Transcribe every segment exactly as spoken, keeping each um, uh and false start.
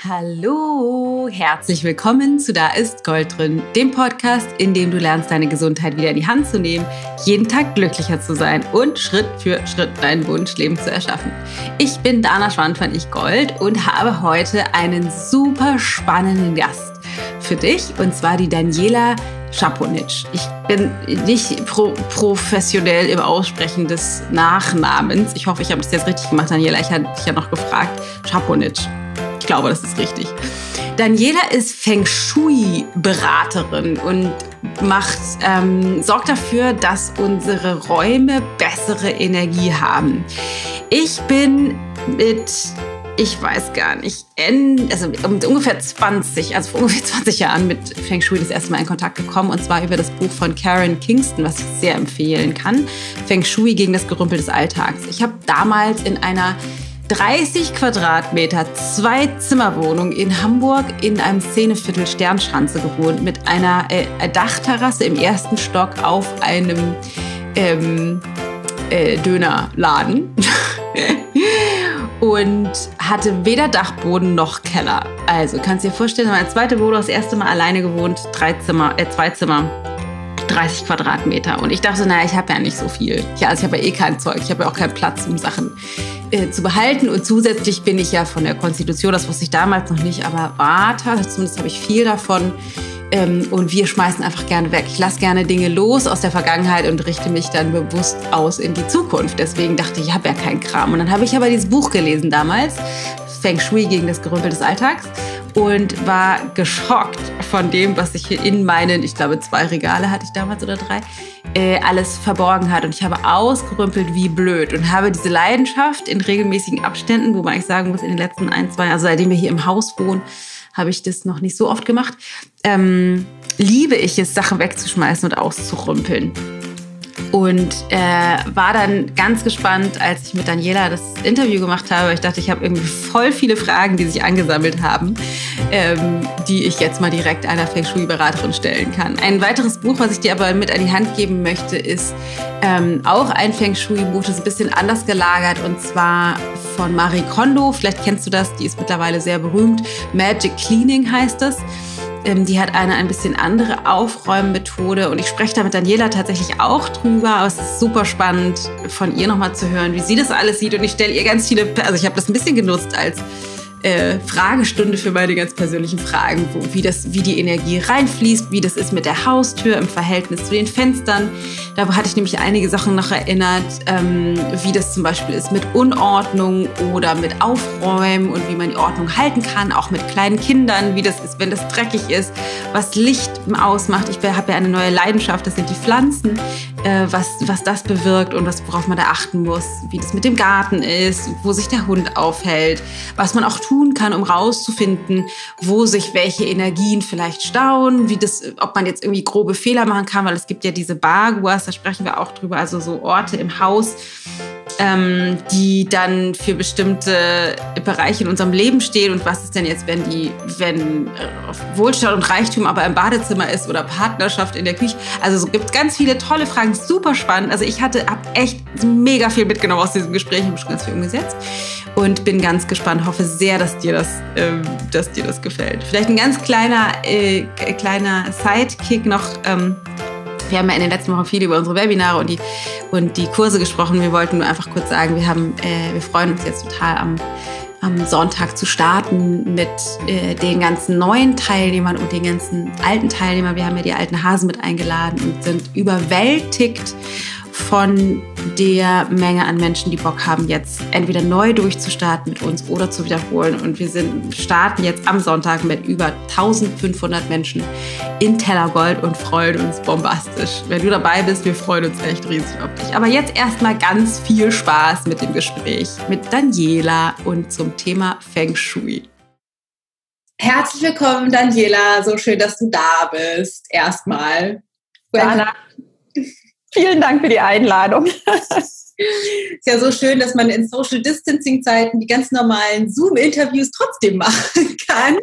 Hallo, herzlich willkommen zu Da ist Gold drin, dem Podcast, in dem du lernst, deine Gesundheit wieder in die Hand zu nehmen, jeden Tag glücklicher zu sein und Schritt für Schritt dein Wunschleben zu erschaffen. Ich bin Dana Schwand von Ich Gold und habe heute einen super spannenden Gast für dich, und zwar die Daniela Schaponic. Ich bin nicht pro- professionell im Aussprechen des Nachnamens. Ich hoffe, ich habe das jetzt richtig gemacht, Daniela. Ich hatte dich ja noch gefragt. Schaponic. Ich glaube, das ist richtig. Daniela ist Feng Shui-Beraterin und macht, ähm, sorgt dafür, dass unsere Räume bessere Energie haben. Ich bin mit, ich weiß gar nicht, also mit ungefähr zwanzig, also vor ungefähr zwanzig Jahren mit Feng Shui das erste Mal in Kontakt gekommen, und zwar über das Buch von Karen Kingston, was ich sehr empfehlen kann. Feng Shui gegen das Gerümpel des Alltags. Ich habe damals in einer dreißig Quadratmeter, Zwei-Zimmer-Wohnung in Hamburg in einem Szeneviertel Sternschanze gewohnt, mit einer äh, Dachterrasse im ersten Stock auf einem ähm, äh, Dönerladen und hatte weder Dachboden noch Keller. Also kannst du dir vorstellen, meine zweite Wohnung, das erste Mal alleine gewohnt, drei Zimmer, äh, zwei Zimmer. dreißig Quadratmeter. Und ich dachte, naja, ich habe ja nicht so viel. Ja, also ich habe ja eh kein Zeug. Ich habe ja auch keinen Platz, um Sachen äh, zu behalten. Und zusätzlich bin ich ja von der Konstitution, das wusste ich damals noch nicht, aber Vata, zumindest habe ich viel davon. Ähm, und wir schmeißen einfach gerne weg. Ich lasse gerne Dinge los aus der Vergangenheit und richte mich dann bewusst aus in die Zukunft. Deswegen dachte ich, ich habe ja keinen Kram. Und dann habe ich aber dieses Buch gelesen damals, Feng Shui gegen das Gerümpel des Alltags, und war geschockt von dem, was sich hier in meinen, ich glaube, zwei Regale hatte ich damals oder drei, äh, alles verborgen hat. Und ich habe ausgerümpelt wie blöd und habe diese Leidenschaft in regelmäßigen Abständen, wo man eigentlich sagen muss, in den letzten ein, zwei, also seitdem wir hier im Haus wohnen, habe ich das noch nicht so oft gemacht, ähm, liebe ich es, Sachen wegzuschmeißen und auszurümpeln. Und äh, war dann ganz gespannt, als ich mit Daniela das Interview gemacht habe. Ich dachte, ich habe irgendwie voll viele Fragen, die sich angesammelt haben, ähm, die ich jetzt mal direkt einer Feng Shui-Beraterin stellen kann. Ein weiteres Buch, was ich dir aber mit an die Hand geben möchte, ist ähm, auch ein Feng Shui-Buch, das ist ein bisschen anders gelagert, und zwar von Marie Kondo. Vielleicht kennst du das, die ist mittlerweile sehr berühmt. Magic Cleaning heißt das. Die hat eine ein bisschen andere Aufräummethode, und ich spreche da mit Daniela tatsächlich auch drüber, aber es ist super spannend, von ihr nochmal zu hören, wie sie das alles sieht, und ich stelle ihr ganz viele, also ich habe das ein bisschen genutzt als äh, Fragestunde für meine ganz persönlichen Fragen, wo, wie, das, wie die Energie reinfließt, wie das ist mit der Haustür im Verhältnis zu den Fenstern. Da hatte ich nämlich einige Sachen noch erinnert, ähm, wie das zum Beispiel ist mit Unordnung oder mit Aufräumen und wie man die Ordnung halten kann, auch mit kleinen Kindern, wie das ist, wenn das dreckig ist, was Licht ausmacht. Ich habe ja eine neue Leidenschaft, das sind die Pflanzen, äh, was, was das bewirkt und was, worauf man da achten muss, wie das mit dem Garten ist, wo sich der Hund aufhält, was man auch tun kann, um rauszufinden, wo sich welche Energien vielleicht stauen, wie das, ob man jetzt irgendwie grobe Fehler machen kann, weil es gibt ja diese Baguas, da sprechen wir auch drüber, also so Orte im Haus, ähm, die dann für bestimmte Bereiche in unserem Leben stehen. Und was ist denn jetzt, wenn die, wenn äh, Wohlstand und Reichtum aber im Badezimmer ist oder Partnerschaft in der Küche? Also es gibt ganz viele tolle Fragen, super spannend. Also ich hatte, habe echt mega viel mitgenommen aus diesem Gespräch, habe schon ganz viel umgesetzt und bin ganz gespannt. Hoffe sehr, dass dir das, ähm, dass dir das gefällt. Vielleicht ein ganz kleiner, äh, kleiner Sidekick noch. Ähm, Wir haben ja in den letzten Wochen viel über unsere Webinare und die, und die Kurse gesprochen. Wir wollten nur einfach kurz sagen, wir, haben, äh, wir freuen uns jetzt total am, am Sonntag zu starten mit äh, den ganzen neuen Teilnehmern und den ganzen alten Teilnehmern. Wir haben ja die alten Hasen mit eingeladen und sind überwältigt von der Menge an Menschen, die Bock haben, jetzt entweder neu durchzustarten mit uns oder zu wiederholen. Und wir sind, starten jetzt am Sonntag mit über eintausendfünfhundert Menschen in Tellergold und freuen uns bombastisch. Wenn du dabei bist, wir freuen uns echt riesig auf dich. Aber jetzt erstmal ganz viel Spaß mit dem Gespräch mit Daniela und zum Thema Feng Shui. Herzlich willkommen, Daniela. So schön, dass du da bist. Erstmal. Dana, vielen Dank für die Einladung. Ist ja so schön, dass man in Social Distancing Zeiten die ganz normalen Zoom-Interviews trotzdem machen kann.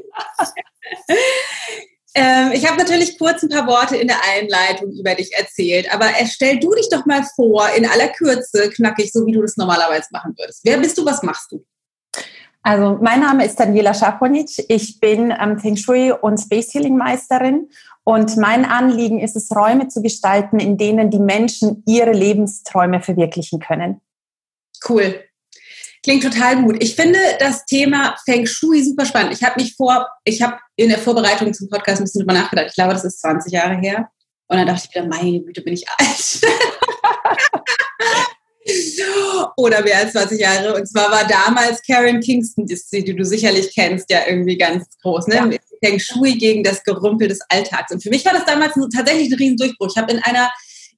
ähm, ich habe natürlich kurz ein paar Worte in der Einleitung über dich erzählt, aber stell du dich doch mal vor, in aller Kürze, knackig, so wie du das normalerweise machen würdest. Wer bist du, was machst du? Also mein Name ist Daniela Schaponic. Ich bin ähm, Feng Shui und Space Healing Meisterin. Und mein Anliegen ist es, Räume zu gestalten, in denen die Menschen ihre Lebensträume verwirklichen können. Cool. Klingt total gut. Ich finde das Thema Feng Shui super spannend. Ich habe mich vor, ich habe in der Vorbereitung zum Podcast ein bisschen drüber nachgedacht. Ich glaube, das ist zwanzig Jahre her. Und dann dachte ich wieder, meine Güte, bin ich alt. Oder mehr als zwanzig Jahre. Und zwar war damals Karen Kingston, die, die du sicherlich kennst, ja irgendwie ganz groß, ne? Ja. Feng Shui gegen das Gerümpel des Alltags. Und für mich war das damals tatsächlich ein Riesendurchbruch. Ich habe in einer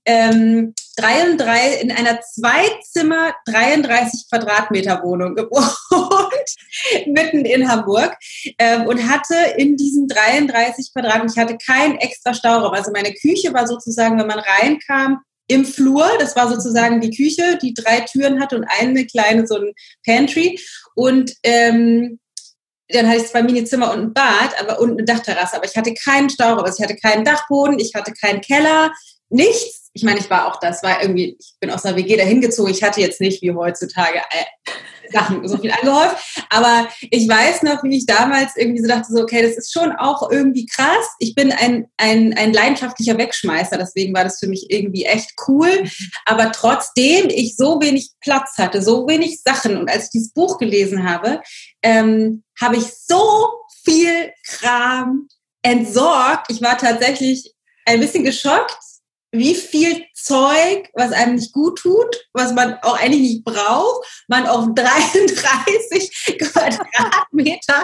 ähm, dreiunddreißig, in einer Zweizimmer dreiunddreißig Quadratmeter Wohnung gewohnt, mitten in Hamburg, ähm, und hatte in diesen dreiunddreißig Quadratmetern, ich hatte keinen extra Stauraum. Also meine Küche war sozusagen, wenn man reinkam, im Flur. Das war sozusagen die Küche, die drei Türen hatte und eine kleine, so ein Pantry. Und ähm, dann hatte ich zwei Minizimmer und ein Bad, aber und eine Dachterrasse. Aber ich hatte keinen Stauraum, also ich hatte keinen Dachboden, ich hatte keinen Keller, nichts. Ich meine, ich war auch das, war irgendwie, ich bin aus einer W G dahin gezogen. Ich hatte jetzt nicht wie heutzutage äh, Sachen so viel angehäuft. Aber ich weiß noch, wie ich damals irgendwie so dachte, so, okay, das ist schon auch irgendwie krass. Ich bin ein, ein, ein leidenschaftlicher Wegschmeißer, deswegen war das für mich irgendwie echt cool. Aber trotzdem ich so wenig Platz hatte, so wenig Sachen. Und als ich dieses Buch gelesen habe, ähm, habe ich so viel Kram entsorgt. Ich war tatsächlich ein bisschen geschockt, wie viel Zeug, was einem nicht gut tut, was man auch eigentlich nicht braucht, man auf dreiunddreißig Quadratmeter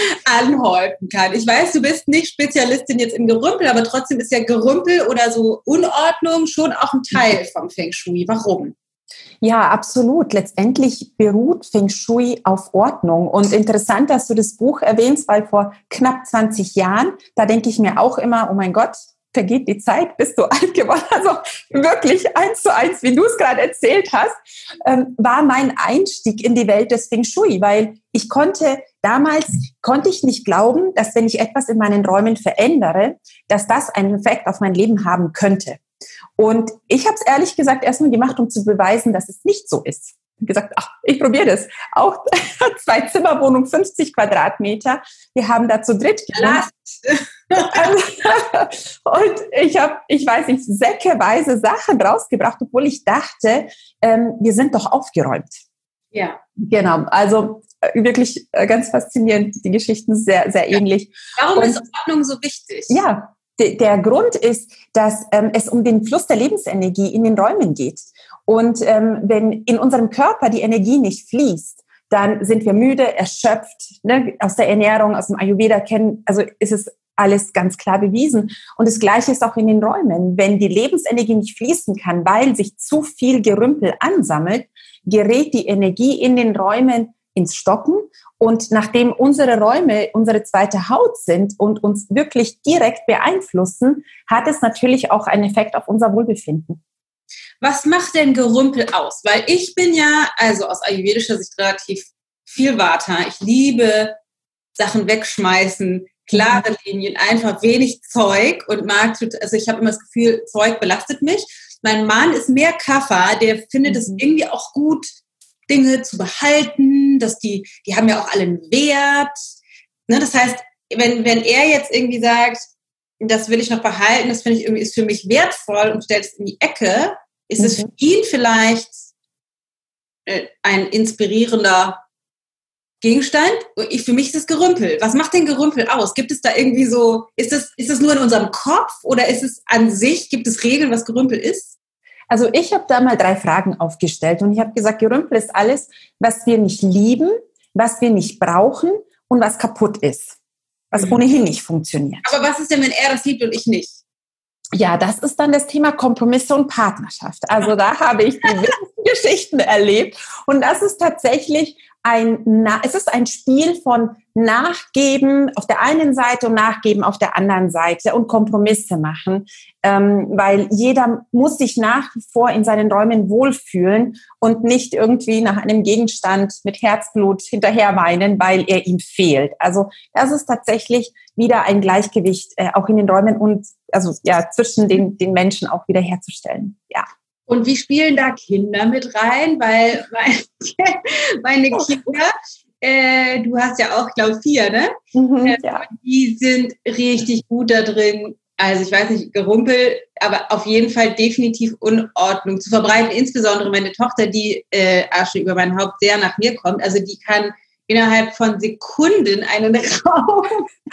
anhäufen kann. Ich weiß, du bist nicht Spezialistin jetzt im Gerümpel, aber trotzdem ist ja Gerümpel oder so Unordnung schon auch ein Teil vom Feng Shui. Warum? Ja, absolut. Letztendlich beruht Feng Shui auf Ordnung. Und interessant, dass du das Buch erwähnst, weil vor knapp zwanzig Jahren, da denke ich mir auch immer, oh mein Gott, vergeht die Zeit, bist du alt geworden. Also wirklich eins zu eins, wie du es gerade erzählt hast, ähm, war mein Einstieg in die Welt des Feng Shui, weil ich konnte, damals konnte ich nicht glauben, dass wenn ich etwas in meinen Räumen verändere, dass das einen Effekt auf mein Leben haben könnte. Und ich habe es ehrlich gesagt erstmal gemacht, um zu beweisen, dass es nicht so ist. Ich habe gesagt, ach, ich probiere das. Auch zwei Zimmerwohnung, fünfzig Quadratmeter. Wir haben da zu dritt gewohnt. Und ich habe, ich weiß nicht, säckeweise Sachen rausgebracht, obwohl ich dachte, ähm, wir sind doch aufgeräumt. Ja. Genau, also äh, wirklich äh, ganz faszinierend, die Geschichten sehr, sehr ähnlich. Warum Und, ist Ordnung so wichtig? Ja, de- der Grund ist, dass ähm, es um den Fluss der Lebensenergie in den Räumen geht. Und ähm, wenn in unserem Körper die Energie nicht fließt, dann sind wir müde, erschöpft. Ne? Aus der Ernährung, aus dem Ayurveda kennen, also ist es alles ganz klar bewiesen. Und das Gleiche ist auch in den Räumen. Wenn die Lebensenergie nicht fließen kann, weil sich zu viel Gerümpel ansammelt, gerät die Energie in den Räumen ins Stocken. Und nachdem unsere Räume unsere zweite Haut sind und uns wirklich direkt beeinflussen, hat es natürlich auch einen Effekt auf unser Wohlbefinden. Was macht denn Gerümpel aus? Weil ich bin ja, also aus ayurvedischer Sicht relativ viel Vata. Ich liebe Sachen wegschmeißen, klare Linien, einfach wenig Zeug und mag, also ich habe immer das Gefühl, Zeug belastet mich. Mein Mann ist mehr Kapha, der findet es irgendwie auch gut, Dinge zu behalten, dass die, die haben ja auch alle einen Wert. Ne, das heißt, wenn, wenn er jetzt irgendwie sagt, das will ich noch behalten, das finde ich irgendwie, ist für mich wertvoll und stellt es in die Ecke, ist mhm. es für ihn vielleicht äh, ein inspirierender Gegenstand? Ich, für mich ist es Gerümpel. Was macht denn Gerümpel aus? Gibt es da irgendwie so, ist das, ist das nur in unserem Kopf oder ist es an sich, gibt es Regeln, was Gerümpel ist? Also ich habe da mal drei Fragen aufgestellt und ich habe gesagt, Gerümpel ist alles, was wir nicht lieben, was wir nicht brauchen und was kaputt ist, was mhm. ohnehin nicht funktioniert. Aber was ist denn, wenn er das liebt und ich nicht? Ja, das ist dann das Thema Kompromisse und Partnerschaft. Also da habe ich die wildesten Geschichten erlebt und das ist tatsächlich ein, es ist ein Spiel von Nachgeben auf der einen Seite und Nachgeben auf der anderen Seite und Kompromisse machen, ähm, weil jeder muss sich nach wie vor in seinen Räumen wohlfühlen und nicht irgendwie nach einem Gegenstand mit Herzblut hinterher weinen, weil er ihm fehlt. Also das ist tatsächlich wieder ein Gleichgewicht äh, auch in den Räumen und also ja zwischen den, den Menschen auch wieder herzustellen. Ja. Und wie spielen da Kinder mit rein? Weil meine, meine Kinder äh, du hast ja auch, ich glaube, vier, ne? Mhm, äh, ja. Die sind richtig gut da drin. Also ich weiß nicht, Gerumpel, aber auf jeden Fall definitiv Unordnung zu verbreiten. Insbesondere meine Tochter, die äh, Asche über mein Haupt sehr nach mir kommt. Also die kann innerhalb von Sekunden einen Raum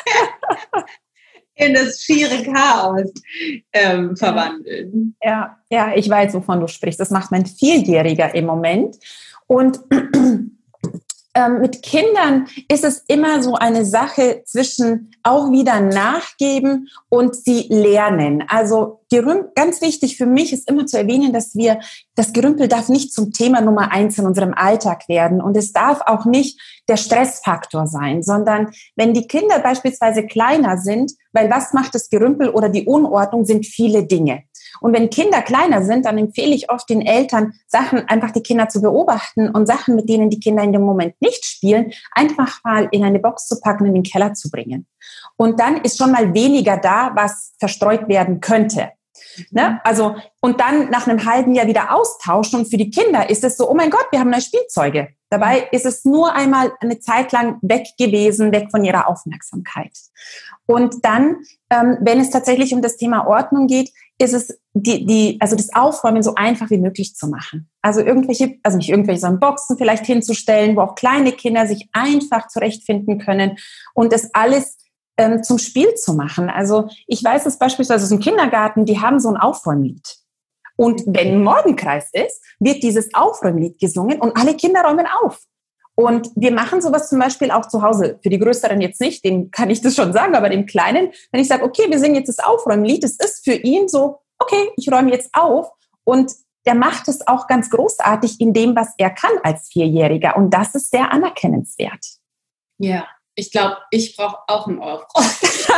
in das schiere Chaos ähm, verwandeln. Ja, ja, ich weiß, wovon du sprichst. Das macht mein Vierjähriger im Moment. Und ähm, mit Kindern ist es immer so eine Sache zwischen auch wieder nachgeben und sie lernen. Also Gerümpel, ganz wichtig für mich ist immer zu erwähnen, dass wir, das Gerümpel darf nicht zum Thema Nummer eins in unserem Alltag werden und es darf auch nicht der Stressfaktor sein, sondern wenn die Kinder beispielsweise kleiner sind, weil was macht das Gerümpel oder die Unordnung sind viele Dinge. Und wenn Kinder kleiner sind, dann empfehle ich oft den Eltern, Sachen einfach die Kinder zu beobachten und Sachen, mit denen die Kinder in dem Moment nicht spielen, einfach mal in eine Box zu packen und in den Keller zu bringen. Und dann ist schon mal weniger da, was verstreut werden könnte. Ne? Also, und dann nach einem halben Jahr wieder austauschen. Und für die Kinder ist es so, oh mein Gott, wir haben neue Spielzeuge. Dabei ist es nur einmal eine Zeit lang weg gewesen, weg von ihrer Aufmerksamkeit. Und dann, ähm, wenn es tatsächlich um das Thema Ordnung geht, ist es die, die, also das Aufräumen so einfach wie möglich zu machen. Also irgendwelche, also nicht irgendwelche, sondern Boxen vielleicht hinzustellen, wo auch kleine Kinder sich einfach zurechtfinden können und das alles ähm, zum Spiel zu machen. Also ich weiß es beispielsweise aus dem Kindergarten, die haben so ein Aufräumlied. Und wenn Morgenkreis ist, wird dieses Aufräumlied gesungen und alle Kinder räumen auf. Und wir machen sowas zum Beispiel auch zu Hause. Für die Größeren jetzt nicht, dem kann ich das schon sagen, aber dem Kleinen, wenn ich sage, okay, wir singen jetzt das Aufräumlied, das ist für ihn so, okay, ich räume jetzt auf. Und der macht es auch ganz großartig in dem, was er kann als Vierjähriger. Und das ist sehr anerkennenswert. Ja, ich glaube, ich brauche auch einen Aufräumen.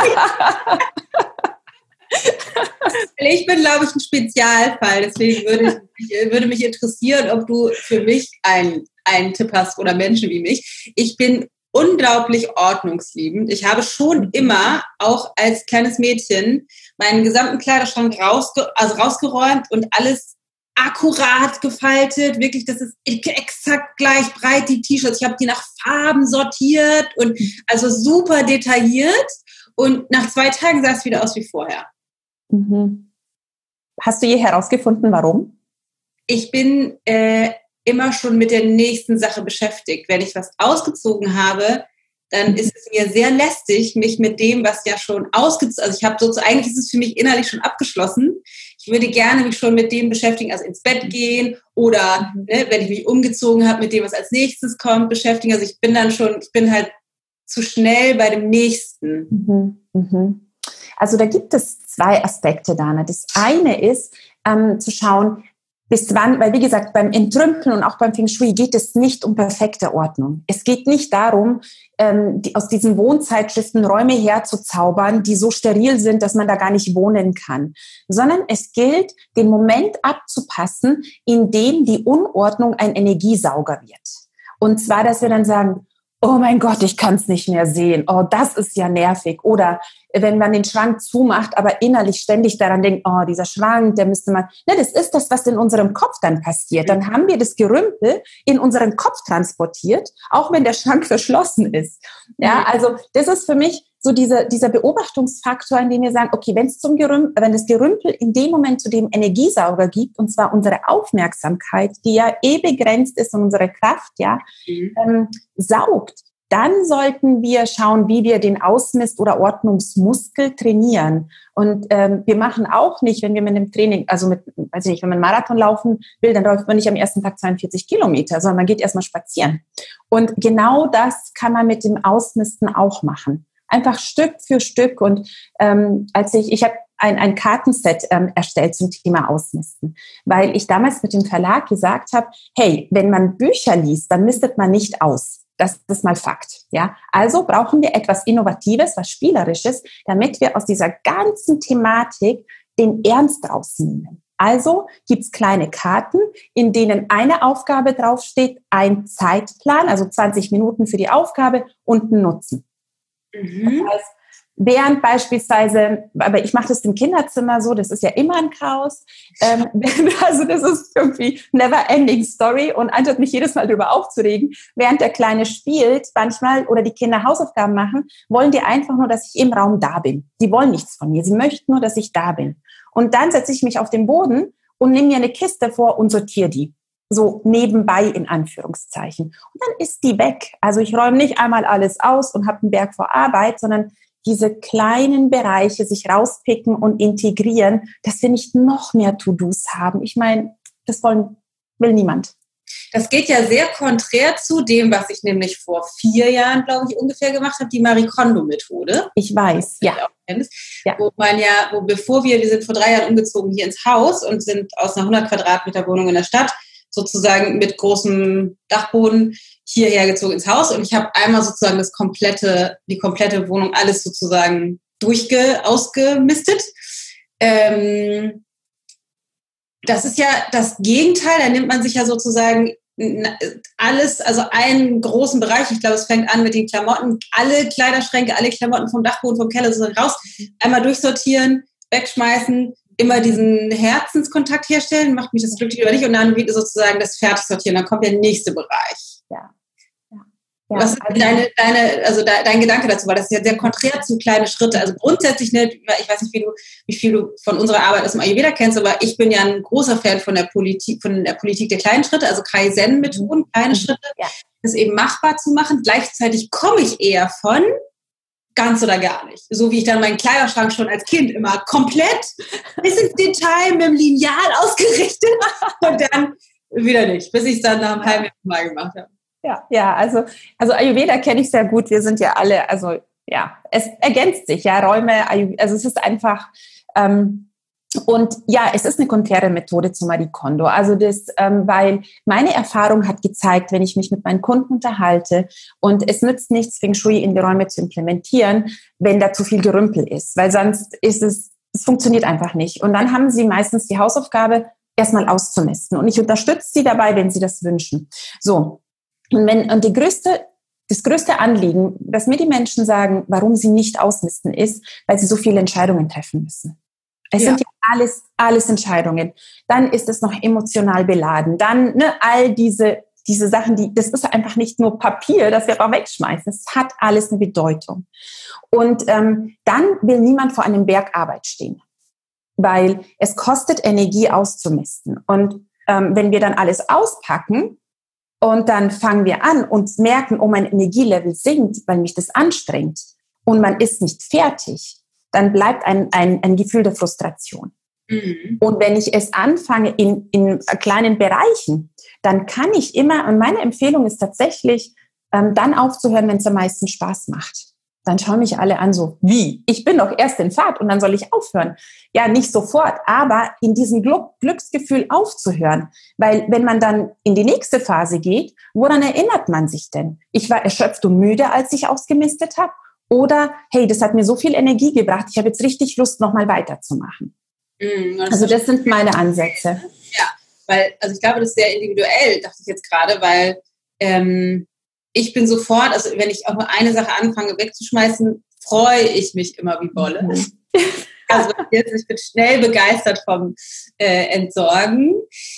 Ich bin, glaube ich, ein Spezialfall. Deswegen würde, ich, würde mich interessieren, ob du für mich einen, einen Tipp hast oder Menschen wie mich. Ich bin unglaublich ordnungsliebend. Ich habe schon immer, auch als kleines Mädchen, meinen gesamten Kleiderschrank rausge- also rausgeräumt und alles akkurat gefaltet. Wirklich, das ist exakt gleich breit, die T-Shirts. Ich habe die nach Farben sortiert und also super detailliert. Und nach zwei Tagen sah es wieder aus wie vorher. Mhm. Hast du je herausgefunden, warum? Ich bin äh, immer schon mit der nächsten Sache beschäftigt. Wenn ich was ausgezogen habe, dann ist es mir sehr lästig, mich mit dem, was ja schon ausgezogen, also ich habe so, eigentlich ist es für mich innerlich schon abgeschlossen. Ich würde gerne mich schon mit dem beschäftigen, also ins Bett gehen oder ne, wenn ich mich umgezogen habe, mit dem, was als nächstes kommt, beschäftigen. Also ich bin dann schon, ich bin halt zu schnell bei dem Nächsten. Mhm. Mhm. Also da gibt es zwei Aspekte, Dana. Das eine ist, ähm, zu schauen, bis wann, weil wie gesagt, beim Entrümpeln und auch beim Feng Shui geht es nicht um perfekte Ordnung. Es geht nicht darum, ähm, die, aus diesen Wohnzeitschriften Räume herzuzaubern, die so steril sind, dass man da gar nicht wohnen kann. Sondern es gilt, den Moment abzupassen, in dem die Unordnung ein Energiesauger wird. Und zwar, dass wir dann sagen, oh mein Gott, ich kann es nicht mehr sehen. Oh, das ist ja nervig. Oder wenn man den Schrank zumacht, aber innerlich ständig daran denkt, oh, dieser Schrank, der müsste man... Ne, das ist das, was in unserem Kopf dann passiert. Dann haben wir das Gerümpel in unseren Kopf transportiert, auch wenn der Schrank verschlossen ist. Ja, also das ist für mich so dieser, dieser Beobachtungsfaktor, in dem wir sagen, okay, wenn es zum Gerümpel, wenn das Gerümpel in dem Moment zu dem Energiesauger gibt, und zwar unsere Aufmerksamkeit, die ja eh begrenzt ist und unsere Kraft, ja, mhm. ähm, saugt, dann sollten wir schauen, wie wir den Ausmist- oder Ordnungsmuskel trainieren. Und ähm, wir machen auch nicht, wenn wir mit einem Training, also mit, weiß ich nicht, wenn man einen Marathon laufen will, dann läuft man nicht am ersten Tag zweiundvierzig Kilometer, sondern man geht erstmal spazieren. Und genau das kann man mit dem Ausmisten auch machen. Einfach Stück für Stück. Und ähm, als ich, ich habe ein, ein Kartenset ähm, erstellt zum Thema Ausmisten, weil ich damals mit dem Verlag gesagt habe, hey, wenn man Bücher liest, dann mistet man nicht aus. Das ist mal Fakt. Ja? Also brauchen wir etwas Innovatives, was Spielerisches, damit wir aus dieser ganzen Thematik den Ernst rausnehmen. Also gibt's kleine Karten, in denen eine Aufgabe draufsteht, ein Zeitplan, also zwanzig Minuten für die Aufgabe und ein Nutzen. Mhm. Das heißt, während beispielsweise, aber ich mache das im Kinderzimmer so, das ist ja immer ein Chaos. Ähm, also das ist irgendwie never ending story und anstatt mich jedes Mal darüber aufzuregen, während der Kleine spielt, manchmal oder die Kinder Hausaufgaben machen, wollen die einfach nur, dass ich im Raum da bin. Die wollen nichts von mir, sie möchten nur, dass ich da bin. Und dann setze ich mich auf den Boden und nehme mir eine Kiste vor und sortiere die. So nebenbei in Anführungszeichen. Und dann ist die weg. Also ich räume nicht einmal alles aus und habe einen Berg vor Arbeit, sondern diese kleinen Bereiche sich rauspicken und integrieren, dass wir nicht noch mehr To-Dos haben. Ich meine, das wollen, will niemand. Das geht ja sehr konträr zu dem, was ich nämlich vor vier Jahren, glaube ich, ungefähr gemacht habe, die Marie Kondo-Methode. Ich weiß, ja. ja. Wo man ja, wo bevor wir, wir sind vor drei Jahren umgezogen hier ins Haus und sind aus einer hundert Quadratmeter Wohnung in der Stadt sozusagen mit großem Dachboden hierher gezogen ins Haus und ich habe einmal sozusagen das komplette, die komplette Wohnung alles sozusagen durchge, ausgemistet. Ähm, das ist ja das Gegenteil, da nimmt man sich ja sozusagen alles, also einen großen Bereich, ich glaube, es fängt an mit den Klamotten, alle Kleiderschränke, alle Klamotten vom Dachboden, vom Keller sozusagen raus, einmal durchsortieren, wegschmeißen, immer diesen Herzenskontakt herstellen, macht mich das glücklich oder nicht und dann wieder sozusagen das fertig sortieren, dann kommt der nächste Bereich. Ja. Ja. Was ist deine, deine, also dein Gedanke dazu? Weil das ist ja sehr konträr zu kleine Schritte. Also grundsätzlich nicht, ich weiß nicht, wie, du, wie viel du von unserer Arbeit aus dem Ayurveda kennst, aber ich bin ja ein großer Fan von der Politik, von der Politik der kleinen Schritte, also Kaizen-Methoden, kleine Schritte, ja. Das eben machbar zu machen. Gleichzeitig komme ich eher von ganz oder gar nicht. So wie ich dann meinen Kleiderschrank schon als Kind immer komplett bis ins Detail mit dem Lineal ausgerichtet und dann wieder nicht, bis ich es dann nach einem halben Jahr mal gemacht habe. Ja, ja, also, also Ayurveda kenne ich sehr gut. Wir sind ja alle, also ja, es ergänzt sich, ja, Räume, also es ist einfach, ähm, und ja, es ist eine konträre Methode zu Marie Kondo. Also das, ähm, weil meine Erfahrung hat gezeigt, wenn ich mich mit meinen Kunden unterhalte und es nützt nichts, Feng Shui in die Räume zu implementieren, wenn da zu viel Gerümpel ist, weil sonst ist es, es funktioniert einfach nicht. Und dann haben sie meistens die Hausaufgabe, erstmal auszumisten. Und ich unterstütze sie dabei, wenn sie das wünschen. So. Und wenn, und die größte, das größte Anliegen, dass mir die Menschen sagen, warum sie nicht ausmisten, ist, weil sie so viele Entscheidungen treffen müssen. Es ja. sind ja alles, alles Entscheidungen. Dann ist es noch emotional beladen. Dann, ne, all diese, diese Sachen, die, das ist einfach nicht nur Papier, das wir auch wegschmeißen. Es hat alles eine Bedeutung. Und, ähm, dann will niemand vor einem Berg Arbeit stehen. Weil es kostet Energie auszumisten. Und, ähm, wenn wir dann alles auspacken, und dann fangen wir an und merken, oh, mein Energielevel sinkt, weil mich das anstrengt und man ist nicht fertig, dann bleibt ein, ein, ein Gefühl der Frustration. Mhm. Und wenn ich es anfange in, in kleinen Bereichen, dann kann ich immer, und meine Empfehlung ist tatsächlich, ähm, dann aufzuhören, wenn es am meisten Spaß macht. Dann schauen mich alle an so, wie? Ich bin doch erst in Fahrt und dann soll ich aufhören. Ja, nicht sofort, aber in diesem Glücksgefühl aufzuhören. Weil wenn man dann in die nächste Phase geht, woran erinnert man sich denn? Ich war erschöpft und müde, als ich ausgemistet habe. Oder, hey, das hat mir so viel Energie gebracht, ich habe jetzt richtig Lust, nochmal weiterzumachen. Mhm, das also das sind meine Ansätze. Ja, weil, also ich glaube, das ist sehr individuell, dachte ich jetzt gerade, weil ähm, ich bin sofort, also wenn ich auch nur eine Sache anfange wegzuschmeißen, freue ich mich immer wie Bolle. Mhm. Also jetzt, ich bin schnell begeistert vom äh, Entsorgen.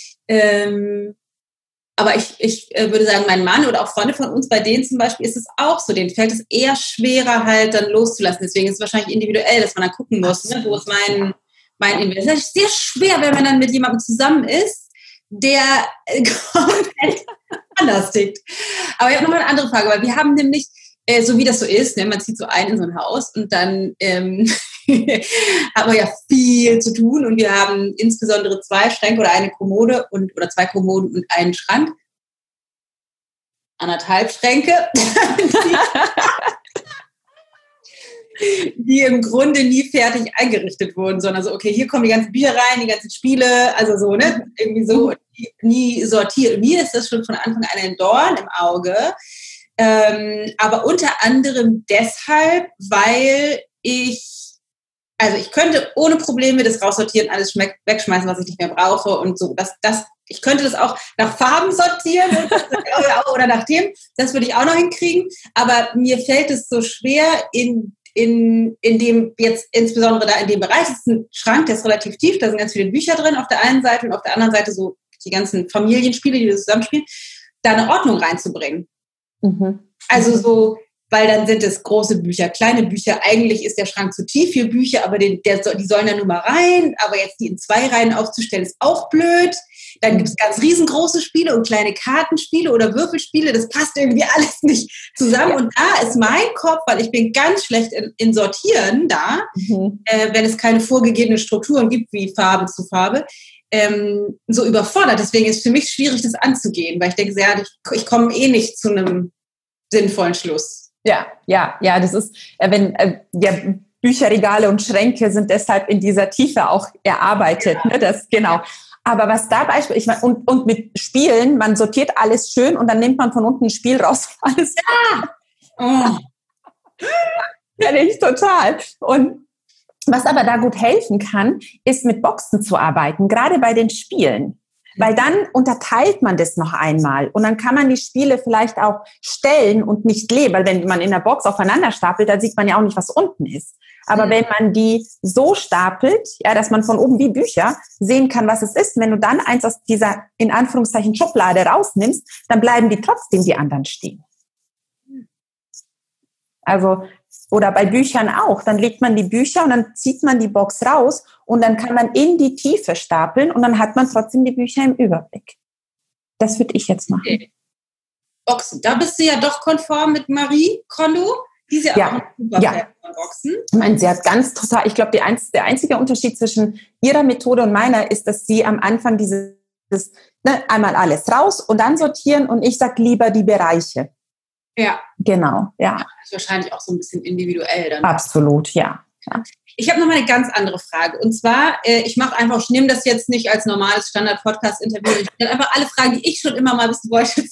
Ähm, aber ich, ich äh, würde sagen, mein Mann oder auch Freunde von uns, bei denen zum Beispiel ist es auch so, denen fällt es eher schwerer halt dann loszulassen. Deswegen ist es wahrscheinlich individuell, dass man dann gucken muss, ne, wo ist mein, mein Invest. Es ist sehr schwer, wenn man dann mit jemandem zusammen ist, der äh, komplett anders tickt. Aber ich habe noch mal eine andere Frage, weil wir haben nämlich, äh, so wie das so ist, ne, man zieht so ein in so ein Haus und dann ähm, hat man ja viel zu tun und wir haben insbesondere zwei Schränke oder eine Kommode und oder zwei Kommoden und einen Schrank. Anderthalb Schränke, die, die im Grunde nie fertig eingerichtet wurden, sondern so, okay, hier kommen die ganzen Bücher rein, die ganzen Spiele, also so, ne, irgendwie so, nie sortiert. Und mir ist das schon von Anfang an ein Dorn im Auge, ähm, aber unter anderem deshalb, weil ich Also ich könnte ohne Probleme das raussortieren, alles wegschmeißen, was ich nicht mehr brauche und so. Das, das, ich könnte das auch nach Farben sortieren oder nach dem, das würde ich auch noch hinkriegen, aber mir fällt es so schwer, in, in, in dem jetzt insbesondere da in dem Bereich, das ist ein Schrank, der ist relativ tief, da sind ganz viele Bücher drin auf der einen Seite und auf der anderen Seite so die ganzen Familienspiele, die wir zusammenspielen, da eine Ordnung reinzubringen. Mhm. Also so, weil dann sind es große Bücher, kleine Bücher. Eigentlich ist der Schrank zu tief für Bücher, aber den, der, die sollen da nur mal rein. Aber jetzt die in zwei Reihen aufzustellen, ist auch blöd. Dann gibt es ganz riesengroße Spiele und kleine Kartenspiele oder Würfelspiele. Das passt irgendwie alles nicht zusammen. Und da ist mein Kopf, weil ich bin ganz schlecht in, in Sortieren da, mhm. äh, wenn es keine vorgegebenen Strukturen gibt, wie Farbe zu Farbe, ähm, so überfordert. Deswegen ist es für mich schwierig, das anzugehen, weil ich denke, ja, ich, ich komme eh nicht zu einem sinnvollen Schluss. Ja, ja, ja, das ist, wenn äh, ja, Bücherregale und Schränke sind deshalb in dieser Tiefe auch erarbeitet, ja. ne, das genau. Aber was da beispielsweise, ich meine, und, und mit Spielen, man sortiert alles schön und dann nimmt man von unten ein Spiel raus. Alles ja, oh. ja, nicht total. Und was aber da gut helfen kann, ist mit Boxen zu arbeiten, gerade bei den Spielen. Weil dann unterteilt man das noch einmal und dann kann man die Spiele vielleicht auch stellen und nicht leben, weil wenn man in der Box aufeinander stapelt, dann sieht man ja auch nicht, was unten ist. Aber mhm. wenn man die so stapelt, ja, dass man von oben wie Bücher sehen kann, was es ist, wenn du dann eins aus dieser, in Anführungszeichen, Schublade rausnimmst, dann bleiben die trotzdem die anderen stehen. Also, oder bei Büchern auch, dann legt man die Bücher und dann zieht man die Box raus und dann kann man in die Tiefe stapeln und dann hat man trotzdem die Bücher im Überblick. Das würde ich jetzt machen. Okay. Boxen, da bist du ja doch konform mit Marie Kondo. Die ist ja, ja auch ein super ja. Fan von Boxen. Ich meine, sie hat ganz total, ich glaube, die einz, der einzige Unterschied zwischen ihrer Methode und meiner ist, dass sie am Anfang dieses, ne, einmal alles raus und dann sortieren und ich sage lieber die Bereiche. Ja. Genau, ja. Das ist wahrscheinlich auch so ein bisschen individuell dann. Absolut, ja. ja. Ich habe noch mal eine ganz andere Frage. Und zwar, äh, ich mache einfach, ich nehme das jetzt nicht als normales Standard-Podcast-Interview. Ich stelle einfach alle Fragen, die ich schon immer mal wissen wollte.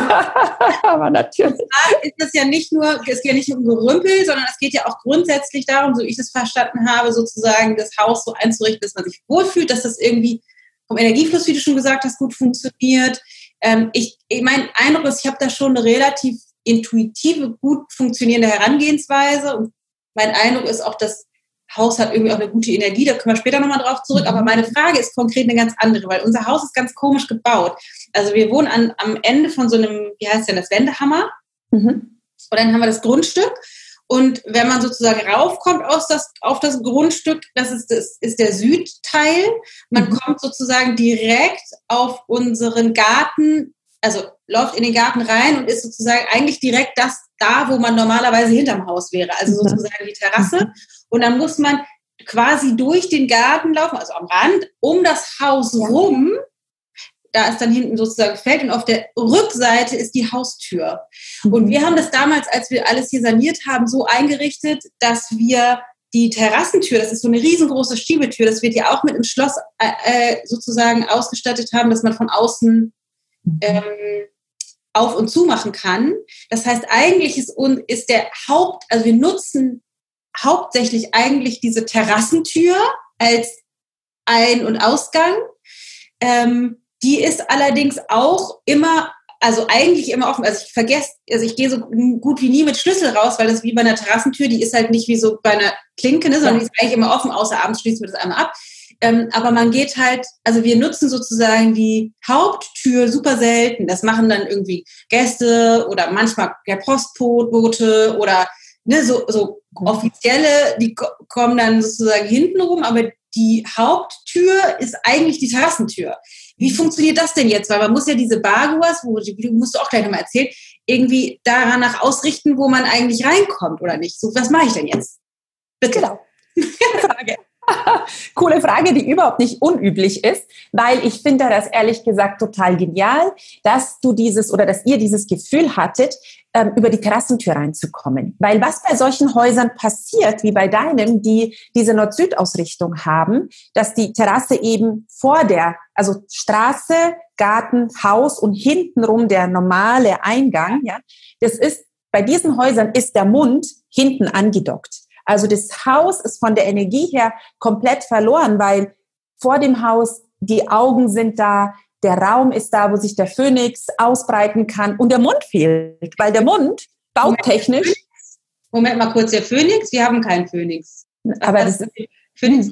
Aber natürlich. Da ist das ja nicht nur, es geht ja nicht nur um Gerümpel, sondern es geht ja auch grundsätzlich darum, so ich das verstanden habe, sozusagen das Haus so einzurichten, dass man sich wohlfühlt, dass das irgendwie vom Energiefluss, wie du schon gesagt hast, gut funktioniert. Ähm, ich, ich mein Eindruck ist, ich habe da schon eine relativ intuitive, gut funktionierende Herangehensweise und mein Eindruck ist auch, das Haus hat irgendwie auch eine gute Energie, da können wir später nochmal drauf zurück, aber meine Frage ist konkret eine ganz andere, weil unser Haus ist ganz komisch gebaut. Also wir wohnen an, am Ende von so einem, wie heißt denn das, Wendehammer mhm. und dann haben wir das Grundstück und wenn man sozusagen raufkommt aus das, auf das Grundstück, das ist, das ist der Südteil, man mhm. kommt sozusagen direkt auf unseren Garten, also läuft in den Garten rein und ist sozusagen eigentlich direkt das da, wo man normalerweise hinterm Haus wäre, also sozusagen die Terrasse. Und dann muss man quasi durch den Garten laufen, also am Rand, um das Haus ja. rum. Da ist dann hinten sozusagen Feld und auf der Rückseite ist die Haustür. Mhm. Und wir haben das damals, als wir alles hier saniert haben, so eingerichtet, dass wir die Terrassentür, das ist so eine riesengroße Schiebetür, das wird ja auch mit einem Schloss äh, sozusagen ausgestattet haben, dass man von außen ähm, auf und zu machen kann. Das heißt, eigentlich ist, ist der Haupt, also wir nutzen hauptsächlich eigentlich diese Terrassentür als Ein- und Ausgang. Ähm, die ist allerdings auch immer, also eigentlich immer offen. Also ich vergesse, also ich gehe so gut wie nie mit Schlüssel raus, weil das wie bei einer Terrassentür, die ist halt nicht wie so bei einer Klinke, ne, sondern die ist eigentlich immer offen, außer abends schließen wir das einmal ab. Ähm, aber man geht halt, also wir nutzen sozusagen die Haupttür super selten. Das machen dann irgendwie Gäste oder manchmal der Postbote oder ne, so, so offizielle, die kommen dann sozusagen hinten rum, aber die Haupttür ist eigentlich die Terrassentür. Wie funktioniert das denn jetzt? Weil man muss ja diese Barguas, wo du musst du auch gleich nochmal erzählen, irgendwie danach ausrichten, wo man eigentlich reinkommt oder nicht. So, was mache ich denn jetzt? Bitte. Genau. Frage. Coole Frage, die überhaupt nicht unüblich ist, weil ich finde das ehrlich gesagt total genial, dass du dieses oder dass ihr dieses Gefühl hattet, ähm, über die Terrassentür reinzukommen. Weil was bei solchen Häusern passiert, wie bei deinem, die diese Nord-Süd-Ausrichtung haben, dass die Terrasse eben vor der, also Straße, Garten, Haus und hintenrum der normale Eingang, ja, das ist, bei diesen Häusern ist der Mund hinten angedockt. Also das Haus ist von der Energie her komplett verloren, weil vor dem Haus die Augen sind da, der Raum ist da, wo sich der Phönix ausbreiten kann und der Mond fehlt, weil der Mond bautechnisch... Moment mal kurz, der Phönix? Wir haben keinen Phönix. Aber das ist... Phönix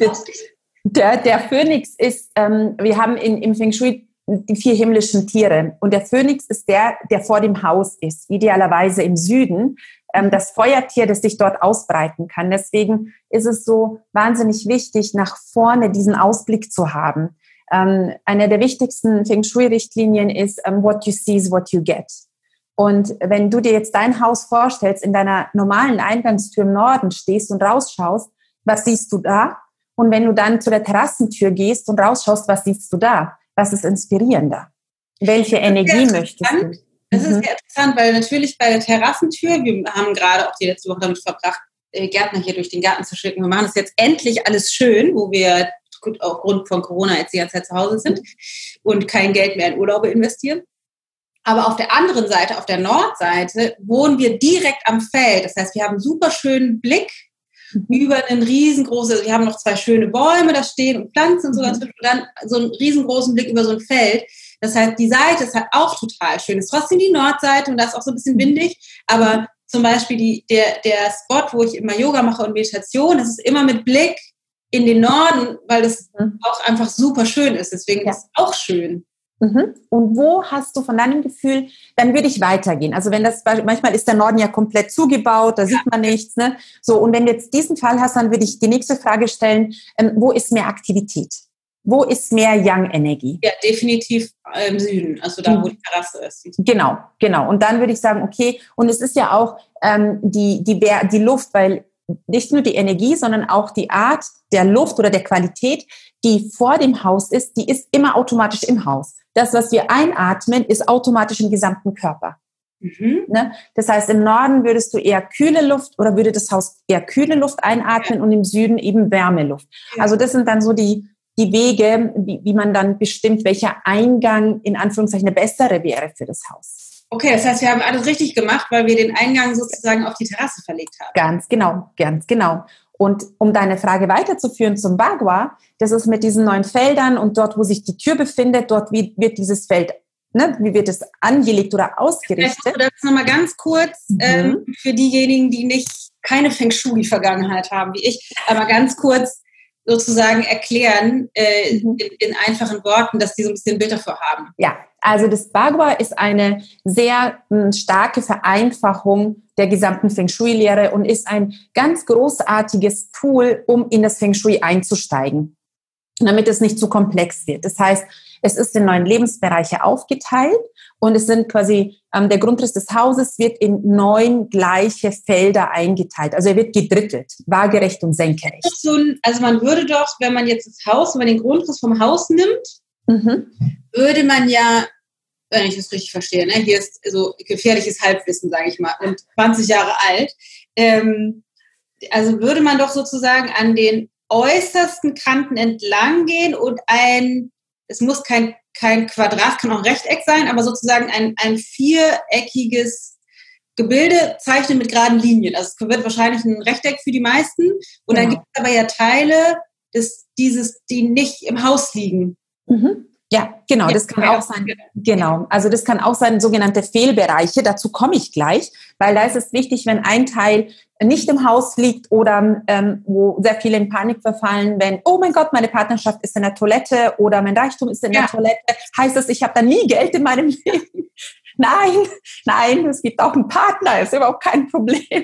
der, der Phönix ist, ähm, wir haben in, im Feng Shui die vier himmlischen Tiere und der Phönix ist der, der vor dem Haus ist, idealerweise im Süden, ähm, das Feuertier, das sich dort ausbreiten kann. Deswegen ist es so wahnsinnig wichtig, nach vorne diesen Ausblick zu haben. Ähm, eine der wichtigsten Feng Shui-Richtlinien ist, um, what you see is what you get. Und wenn du dir jetzt dein Haus vorstellst, in deiner normalen Eingangstür im Norden stehst und rausschaust, was siehst du da? Und wenn du dann zu der Terrassentür gehst und rausschaust, was siehst du da? Was ist inspirierender? Welche Energie möchtest du? Das ist sehr interessant, weil natürlich bei der Terrassentür, wir haben gerade auch die letzte Woche damit verbracht, Gärtner hier durch den Garten zu schicken. Wir machen das jetzt endlich alles schön, wo wir aufgrund von Corona jetzt die ganze Zeit zu Hause sind und kein Geld mehr in Urlaube investieren. Aber auf der anderen Seite, auf der Nordseite, wohnen wir direkt am Feld. Das heißt, wir haben einen super schönen Blick über einen riesengroßen, wir haben noch zwei schöne Bäume da stehen und Pflanzen und so, und dann so einen riesengroßen Blick über so ein Feld. Das heißt, die Seite ist halt auch total schön. Ist trotzdem die Nordseite und da ist auch so ein bisschen windig, aber zum Beispiel die, der, der Spot, wo ich immer Yoga mache und Meditation, das ist immer mit Blick in den Norden, weil das auch einfach super schön ist. Deswegen ja. ist es auch schön. Mhm. Und wo hast du von deinem Gefühl, dann würde ich weitergehen. Also wenn das, manchmal ist der Norden ja komplett zugebaut, da ja. sieht man nichts, ne? So, und wenn du jetzt diesen Fall hast, dann würde ich die nächste Frage stellen, ähm, wo ist mehr Aktivität? Wo ist mehr Yang-Energie? Ja, definitiv im Süden, also da, wo die Terrasse ist. Genau, genau. Und dann würde ich sagen, okay, und es ist ja auch ähm, die, die, die Luft, weil nicht nur die Energie, sondern auch die Art der Luft oder der Qualität, die vor dem Haus ist, die ist immer automatisch im Haus. Das, was wir einatmen, ist automatisch im gesamten Körper. Mhm. Ne? Das heißt, im Norden würdest du eher kühle Luft oder würde das Haus eher kühle Luft einatmen ja. und im Süden eben Wärmeluft. Ja. Also das sind dann so die, die Wege, wie, wie man dann bestimmt, welcher Eingang in Anführungszeichen eine bessere wäre für das Haus. Okay, das heißt, wir haben alles richtig gemacht, weil wir den Eingang sozusagen auf die Terrasse verlegt haben. Ganz genau, ganz genau. Und um deine Frage weiterzuführen zum Bagua, das ist mit diesen neuen Feldern und dort, wo sich die Tür befindet, dort wird dieses Feld, ne, wie wird es angelegt oder ausgerichtet? Vielleicht das nochmal ganz kurz mhm. ähm, für diejenigen, die nicht keine Feng Shui-Vergangenheit haben wie ich, aber ganz kurz sozusagen erklären äh, mhm. in, in einfachen Worten, dass die so ein bisschen ein Bild dafür haben. Ja, also das Bagua ist eine sehr m, starke Vereinfachung der gesamten Feng Shui-Lehre und ist ein ganz großartiges Tool, um in das Feng Shui einzusteigen, damit es nicht zu komplex wird. Das heißt, es ist in neun Lebensbereiche aufgeteilt und es sind quasi, ähm, der Grundriss des Hauses wird in neun gleiche Felder eingeteilt. Also er wird gedrittelt, waagerecht und senkrecht. So ein, also man würde doch, wenn man jetzt das Haus, wenn man den Grundriss vom Haus nimmt, mhm. würde man ja, wenn ich das richtig verstehe, ne, hier ist so gefährliches Halbwissen, sage ich mal, und zwanzig Jahre alt, ähm, also würde man doch sozusagen an den äußersten Kanten entlang gehen und ein, es muss kein, kein Quadrat, kann auch ein Rechteck sein, aber sozusagen ein, ein viereckiges Gebilde zeichnen mit geraden Linien. Also es wird wahrscheinlich ein Rechteck für die meisten. Und genau. Dann gibt es aber ja Teile, des, dieses, die nicht im Haus liegen. Mhm. Ja, genau, das kann auch sein, genau, also das kann auch sein, sogenannte Fehlbereiche, dazu komme ich gleich, weil da ist es wichtig, wenn ein Teil nicht im Haus liegt oder ähm, wo sehr viele in Panik verfallen, wenn, oh mein Gott, meine Partnerschaft ist in der Toilette oder mein Reichtum ist in ja. der Toilette, heißt das, ich habe da nie Geld in meinem Leben. Nein, nein, es gibt auch einen Partner, ist überhaupt kein Problem.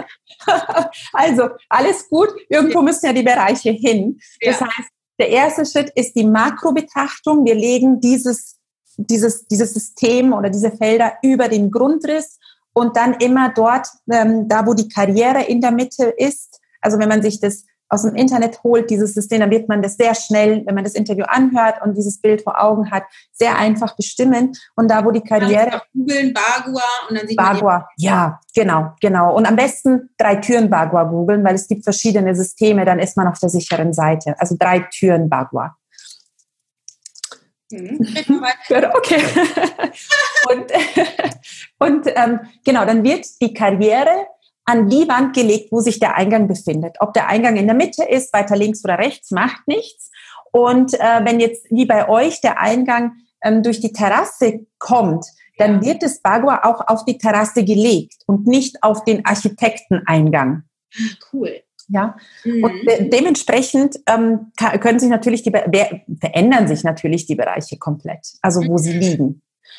Also, alles gut, irgendwo müssen ja die Bereiche hin. Das ja. heißt, der erste Schritt ist die Makrobetrachtung. Wir legen dieses, dieses, dieses System oder diese Felder über den Grundriss und dann immer dort, ähm, da wo die Karriere in der Mitte ist. Also wenn man sich das aus dem Internet holt, dieses System, dann wird man das sehr schnell, wenn man das Interview anhört und dieses Bild vor Augen hat, sehr einfach bestimmen. Und da, wo die Karriere... Googeln, Bagua und dann sieht Bagua, man... ja, genau, genau. Und am besten drei Türen Bagua googeln, weil es gibt verschiedene Systeme, dann ist man auf der sicheren Seite. Also drei Türen Bagua. Mhm. Okay. und und ähm, genau, dann wird die Karriere an die Wand gelegt, wo sich der Eingang befindet. Ob der Eingang in der Mitte ist, weiter links oder rechts, macht nichts. Und äh, wenn jetzt, wie bei euch, der Eingang ähm, durch die Terrasse kommt, dann wird das Bagua auch auf die Terrasse gelegt und nicht auf den Architekteneingang. Cool. Ja, mhm. Und de- dementsprechend ähm, kann, können sich natürlich die, Be- verändern sich natürlich die Bereiche komplett, also wo sie liegen.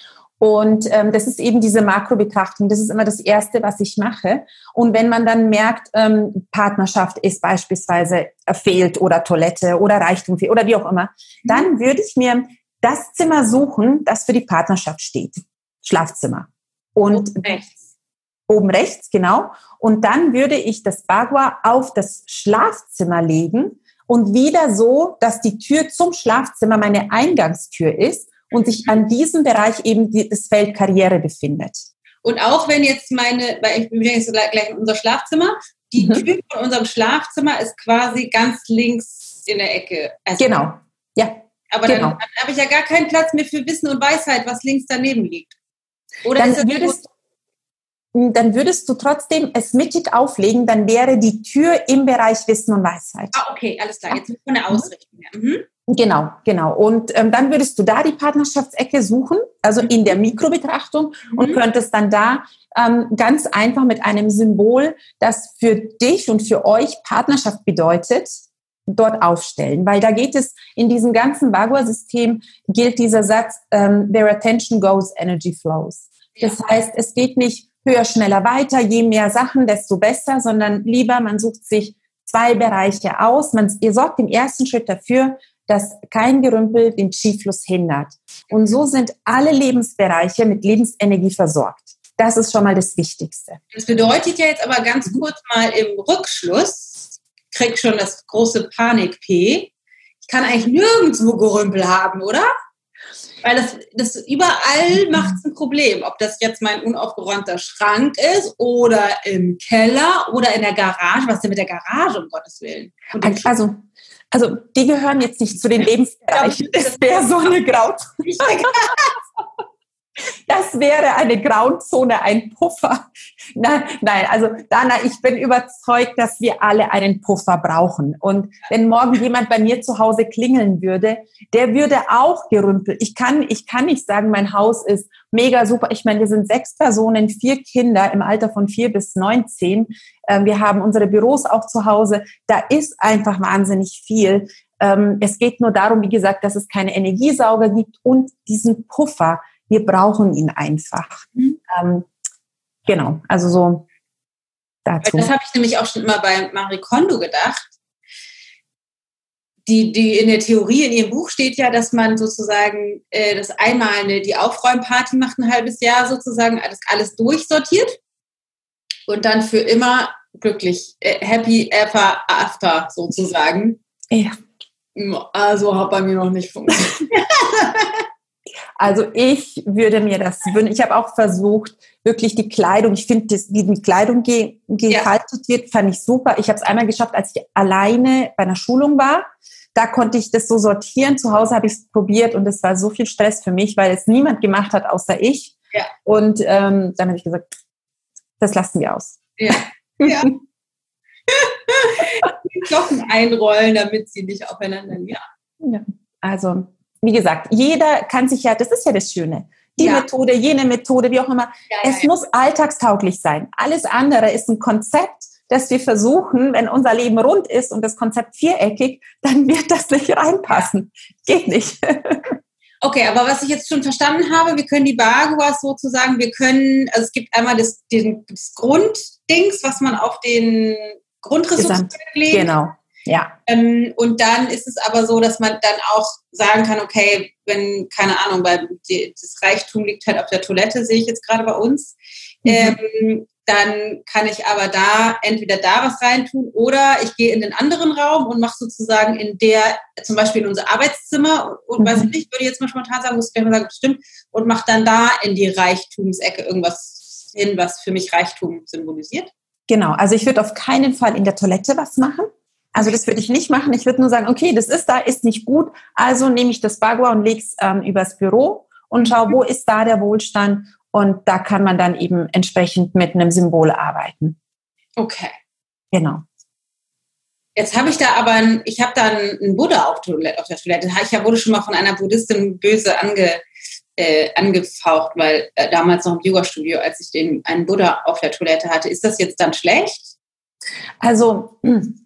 Und ähm, das ist eben diese Makrobetrachtung. Das ist immer das Erste, was ich mache. Und wenn man dann merkt, ähm, Partnerschaft ist beispielsweise äh, fehlt oder Toilette oder Reichtum fehlt oder wie auch immer, mhm. dann würde ich mir das Zimmer suchen, das für die Partnerschaft steht. Schlafzimmer. Und oben rechts. Oben rechts, genau. Und dann würde ich das Bagua auf das Schlafzimmer legen und wieder so, dass die Tür zum Schlafzimmer meine Eingangstür ist und sich an diesem Bereich eben die, das Feld Karriere befindet. Und auch wenn jetzt meine, weil ich bin jetzt gleich in unser Schlafzimmer, die mhm. Tür von unserem Schlafzimmer ist quasi ganz links in der Ecke. Also, genau, ja. Aber genau. dann, dann habe ich ja gar keinen Platz mehr für Wissen und Weisheit, was links daneben liegt. Oder dann ist das würdest, dann würdest du trotzdem es mittig auflegen, dann wäre die Tür im Bereich Wissen und Weisheit. Ah, okay, alles klar. Jetzt von der Ausrichtung her. Mhm. Genau, genau. Und ähm, dann würdest du da die Partnerschaftsecke suchen, also in der Mikrobetrachtung, mhm. und könntest dann da ähm, ganz einfach mit einem Symbol, das für dich und für euch Partnerschaft bedeutet, dort aufstellen. Weil da geht es, in diesem ganzen Bagua-System gilt dieser Satz, ähm, where attention goes, energy flows. Das ja. heißt, es geht nicht höher, schneller, weiter, je mehr Sachen, desto besser, sondern lieber, man sucht sich zwei Bereiche aus. Man, ihr sorgt im ersten Schritt dafür, dass kein Gerümpel den Qi-Fluss hindert. Und so sind alle Lebensbereiche mit Lebensenergie versorgt. Das ist schon mal das Wichtigste. Das bedeutet ja jetzt aber ganz kurz mal im Rückschluss, ich krieg schon das große Panik-P, ich kann eigentlich nirgendwo Gerümpel haben, oder? Weil das, das überall macht es ein Problem. Ob das jetzt mein unaufgeräumter Schrank ist oder im Keller oder in der Garage. Was ist denn mit der Garage, um Gottes Willen? Also, also die gehören jetzt nicht zu den Lebensbereichen. Das wäre so eine Grauzone. Das wäre eine Grauzone, ein Puffer. Nein, nein, also Dana, ich bin überzeugt, dass wir alle einen Puffer brauchen. Und wenn morgen jemand bei mir zu Hause klingeln würde, der würde auch gerümpelt. Ich kann, ich kann nicht sagen, mein Haus ist mega super. Ich meine, wir sind sechs Personen, vier Kinder im Alter von vier bis neunzehn. Wir haben unsere Büros auch zu Hause. Da ist einfach wahnsinnig viel. Es geht nur darum, wie gesagt, dass es keine Energiesauger gibt und diesen Puffer. Wir brauchen ihn einfach. Mhm. Ähm, genau, also so dazu. Das habe ich nämlich auch schon immer bei Marie Kondo gedacht. Die, die in der Theorie, in ihrem Buch steht ja, dass man sozusagen äh, das einmal eine, die Aufräumparty macht, ein halbes Jahr sozusagen, alles, alles durchsortiert und dann für immer glücklich, äh, happy ever after sozusagen. Ja. Also hat bei mir noch nicht funktioniert. Also ich würde mir das wünschen. Ich habe auch versucht, wirklich die Kleidung, ich finde, wie die Kleidung ge- gefaltet ja. wird, fand ich super. Ich habe es einmal geschafft, als ich alleine bei einer Schulung war. Da konnte ich das so sortieren. Zu Hause habe ich es probiert und es war so viel Stress für mich, weil es niemand gemacht hat, außer ich. Ja. Und ähm, dann habe ich gesagt, das lassen wir aus. Ja. ja. Die Glocken einrollen, damit sie nicht aufeinander liegen. Ja. Also wie gesagt, jeder kann sich ja, das ist ja das Schöne, die ja. Methode, jene Methode, wie auch immer. Ja, es ja, muss ja. alltagstauglich sein. Alles andere ist ein Konzept, das wir versuchen, wenn unser Leben rund ist und das Konzept viereckig, dann wird das nicht reinpassen. Ja. Geht nicht. Okay, aber was ich jetzt schon verstanden habe, wir können die Baguas sozusagen, wir können, also es gibt einmal das, den, das Grunddings, was man auf den Grundressourcen legt. Genau. Ja. Ähm, und dann ist es aber so, dass man dann auch sagen kann, okay, wenn, keine Ahnung, weil die, das Reichtum liegt halt auf der Toilette, sehe ich jetzt gerade bei uns, mhm. ähm, dann kann ich aber da entweder da was reintun oder ich gehe in den anderen Raum und mache sozusagen in der, zum Beispiel in unser Arbeitszimmer und, und mhm. weiß ich nicht, würde jetzt mal spontan sagen, muss ich gleich mal sagen, stimmt, und mache dann da in die Reichtumsecke irgendwas hin, was für mich Reichtum symbolisiert. Genau, also ich würde auf keinen Fall in der Toilette was machen. Also das würde ich nicht machen. Ich würde nur sagen, okay, das ist da, ist nicht gut. Also nehme ich das Bagua und lege es ähm, übers Büro und schaue, wo ist da der Wohlstand. Und da kann man dann eben entsprechend mit einem Symbol arbeiten. Okay. Genau. Jetzt habe ich da aber, ein, ich habe da einen Buddha auf, Toilette, auf der Toilette. Ich wurde schon mal von einer Buddhistin böse ange, äh, angefaucht, weil äh, damals noch im Yoga-Studio, als ich den einen Buddha auf der Toilette hatte. Ist das jetzt dann schlecht? Also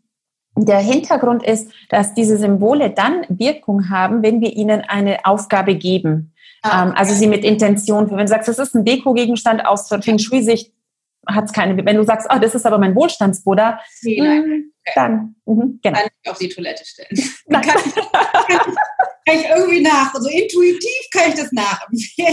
der Hintergrund ist, dass diese Symbole dann Wirkung haben, wenn wir ihnen eine Aufgabe geben. Ah, okay. ähm, also sie mit Intention, wenn du sagst, das ist ein Deko-Gegenstand aus Feng Shui-Sicht, hat es keine. Wenn du sagst, oh, das ist aber mein Wohlstandsbuddha, nee, nein. Okay. dann mh, genau. Kann ich auf die Toilette stellen. Dann kann, ich, kann, kann ich irgendwie nach, also intuitiv kann ich das nachempfehlen.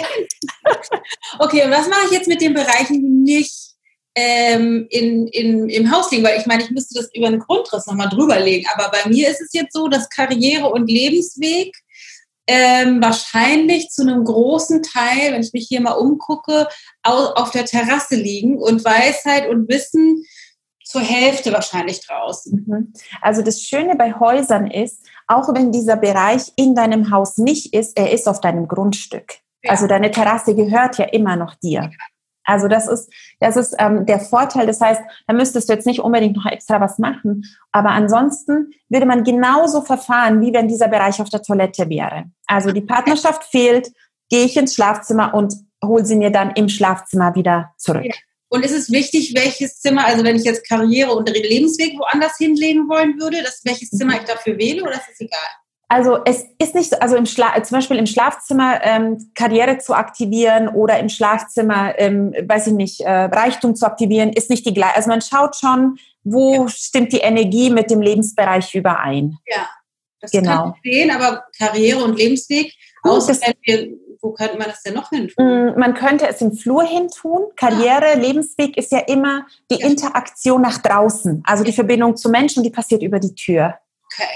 Okay, und was mache ich jetzt mit den Bereichen, die nicht ähm, in, in, im Haus liegen? Weil ich meine, ich müsste das über einen Grundriss nochmal drüberlegen, aber bei mir ist es jetzt so, dass Karriere und Lebensweg Ähm, wahrscheinlich zu einem großen Teil, wenn ich mich hier mal umgucke, auf der Terrasse liegen und Weisheit und Wissen zur Hälfte wahrscheinlich draußen. Also das Schöne bei Häusern ist, auch wenn dieser Bereich in deinem Haus nicht ist, er ist auf deinem Grundstück. Ja. Also deine Terrasse gehört ja immer noch dir. Also das ist, das ist ähm, der Vorteil. Das heißt, da müsstest du jetzt nicht unbedingt noch extra was machen. Aber ansonsten würde man genauso verfahren, wie wenn dieser Bereich auf der Toilette wäre. Also die Partnerschaft fehlt, gehe ich ins Schlafzimmer und hole sie mir dann im Schlafzimmer wieder zurück. Ja. Und ist es wichtig, welches Zimmer, also wenn ich jetzt Karriere und Lebensweg woanders hinlegen wollen würde, dass welches Zimmer ich dafür wähle, oder ist es egal? Also es ist nicht so, also im Schla- zum Beispiel im Schlafzimmer ähm, Karriere zu aktivieren oder im Schlafzimmer, ähm, weiß ich nicht, äh, Reichtum zu aktivieren, ist nicht die gleiche. Also man schaut schon, wo ja. stimmt die Energie mit dem Lebensbereich überein. Ja, das genau. kann ich sehen, aber Karriere und Lebensweg, außer wir, wo könnte man das denn noch hin tun? Man könnte es im Flur hin tun. Karriere, ah. Lebensweg ist ja immer die ja. Interaktion nach draußen, also die Verbindung zu Menschen, die passiert über die Tür. Okay.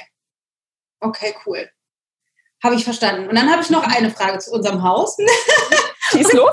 Okay, cool. Habe ich verstanden. Und dann habe ich noch eine Frage zu unserem Haus. Schieß los.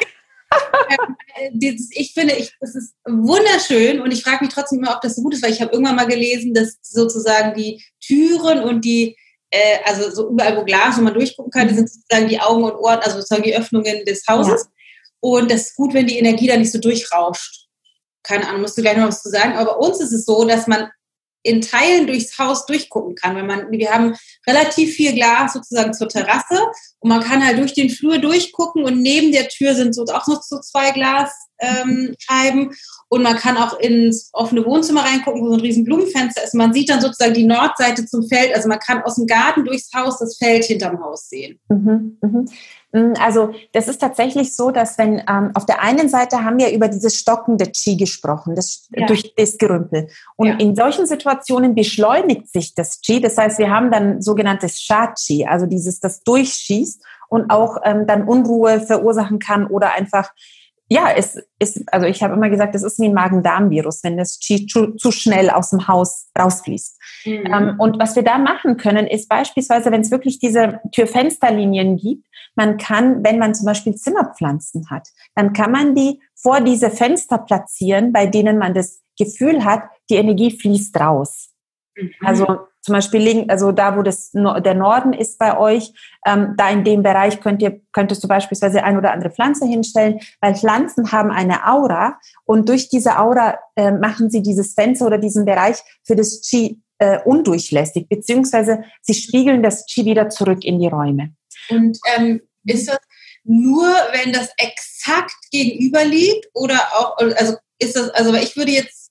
Ich finde, ich, das ist wunderschön und ich frage mich trotzdem immer, ob das so gut ist, weil ich habe irgendwann mal gelesen, dass sozusagen die Türen und die, äh, also so überall, wo Glas, wo man durchgucken kann, die sind sozusagen die Augen und Ohren, also sozusagen die Öffnungen des Hauses. Ja. Und das ist gut, wenn die Energie da nicht so durchrauscht. Keine Ahnung, musst du gleich noch was zu sagen. Aber bei uns ist es so, dass man in Teilen durchs Haus durchgucken kann. Wenn man, wir haben relativ viel Glas sozusagen zur Terrasse und man kann halt durch den Flur durchgucken und neben der Tür sind so auch noch so zwei Glasscheiben ähm, und man kann auch ins offene Wohnzimmer reingucken, wo so ein riesen Blumenfenster ist. Man sieht dann sozusagen die Nordseite zum Feld, also man kann aus dem Garten durchs Haus das Feld hinterm Haus sehen. Mhm, mhm. Also das ist tatsächlich so, dass wenn ähm, auf der einen Seite haben wir über dieses stockende Qi gesprochen, das, ja. durch das Gerümpel. Und ja. in solchen Situationen beschleunigt sich das Qi. Das heißt, wir haben dann sogenanntes Sha-Qi, also dieses, das durchschießt und auch ähm, dann Unruhe verursachen kann oder einfach, ja, es ist, also ich habe immer gesagt, es ist wie ein Magen-Darm-Virus, wenn das Qi zu, zu schnell aus dem Haus rausfließt. Mhm. Ähm, und was wir da machen können, ist beispielsweise, wenn es wirklich diese Tür-Fenster-Linien gibt, man kann, wenn man zum Beispiel Zimmerpflanzen hat, dann kann man die vor diese Fenster platzieren, bei denen man das Gefühl hat, die Energie fließt raus. Mhm. Also zum Beispiel, also da, wo das, der Norden ist bei euch, ähm, da in dem Bereich könnt ihr, könntest du beispielsweise ein oder andere Pflanze hinstellen, weil Pflanzen haben eine Aura und durch diese Aura äh, machen sie dieses Fenster oder diesen Bereich für das Qi äh, undurchlässig, beziehungsweise sie spiegeln das Qi wieder zurück in die Räume. Und ähm, ist das nur, wenn das exakt gegenüber liegt oder auch, also ist das, also ich würde jetzt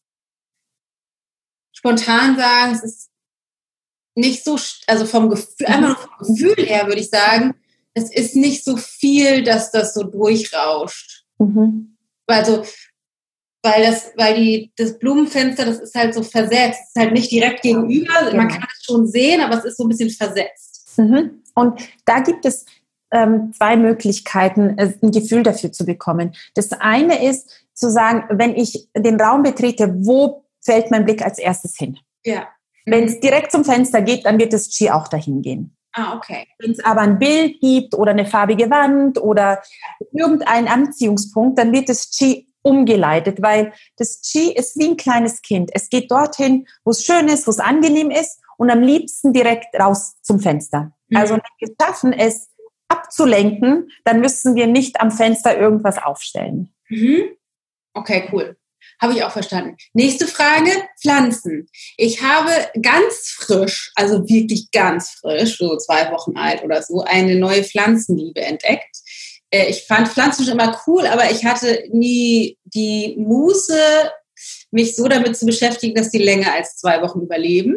spontan sagen, es ist nicht so, also vom Gefühl, einfach nur vom Gefühl her würde ich sagen, es ist nicht so viel, dass das so durchrauscht. Mhm. Also, weil das, weil die, das Blumenfenster, das ist halt so versetzt, es ist halt nicht direkt gegenüber, genau. Man kann es schon sehen, aber es ist so ein bisschen versetzt. Mhm. Und da gibt es ähm, zwei Möglichkeiten, äh, ein Gefühl dafür zu bekommen. Das eine ist zu sagen, wenn ich den Raum betrete, wo fällt mein Blick als erstes hin? Ja. Wenn es direkt zum Fenster geht, dann wird das Qi auch dahin gehen. Ah, okay. Wenn es aber ein Bild gibt oder eine farbige Wand oder irgendeinen Anziehungspunkt, dann wird das Qi umgeleitet, weil das Qi ist wie ein kleines Kind. Es geht dorthin, wo es schön ist, wo es angenehm ist und am liebsten direkt raus zum Fenster. Mhm. Also wenn wir schaffen es abzulenken, dann müssen wir nicht am Fenster irgendwas aufstellen. Mhm. Okay, cool. Habe ich auch verstanden. Nächste Frage, Pflanzen. Ich habe ganz frisch, also wirklich ganz frisch, so zwei Wochen alt oder so, eine neue Pflanzenliebe entdeckt. Ich fand Pflanzen schon immer cool, aber ich hatte nie die Muße, mich so damit zu beschäftigen, dass die länger als zwei Wochen überleben.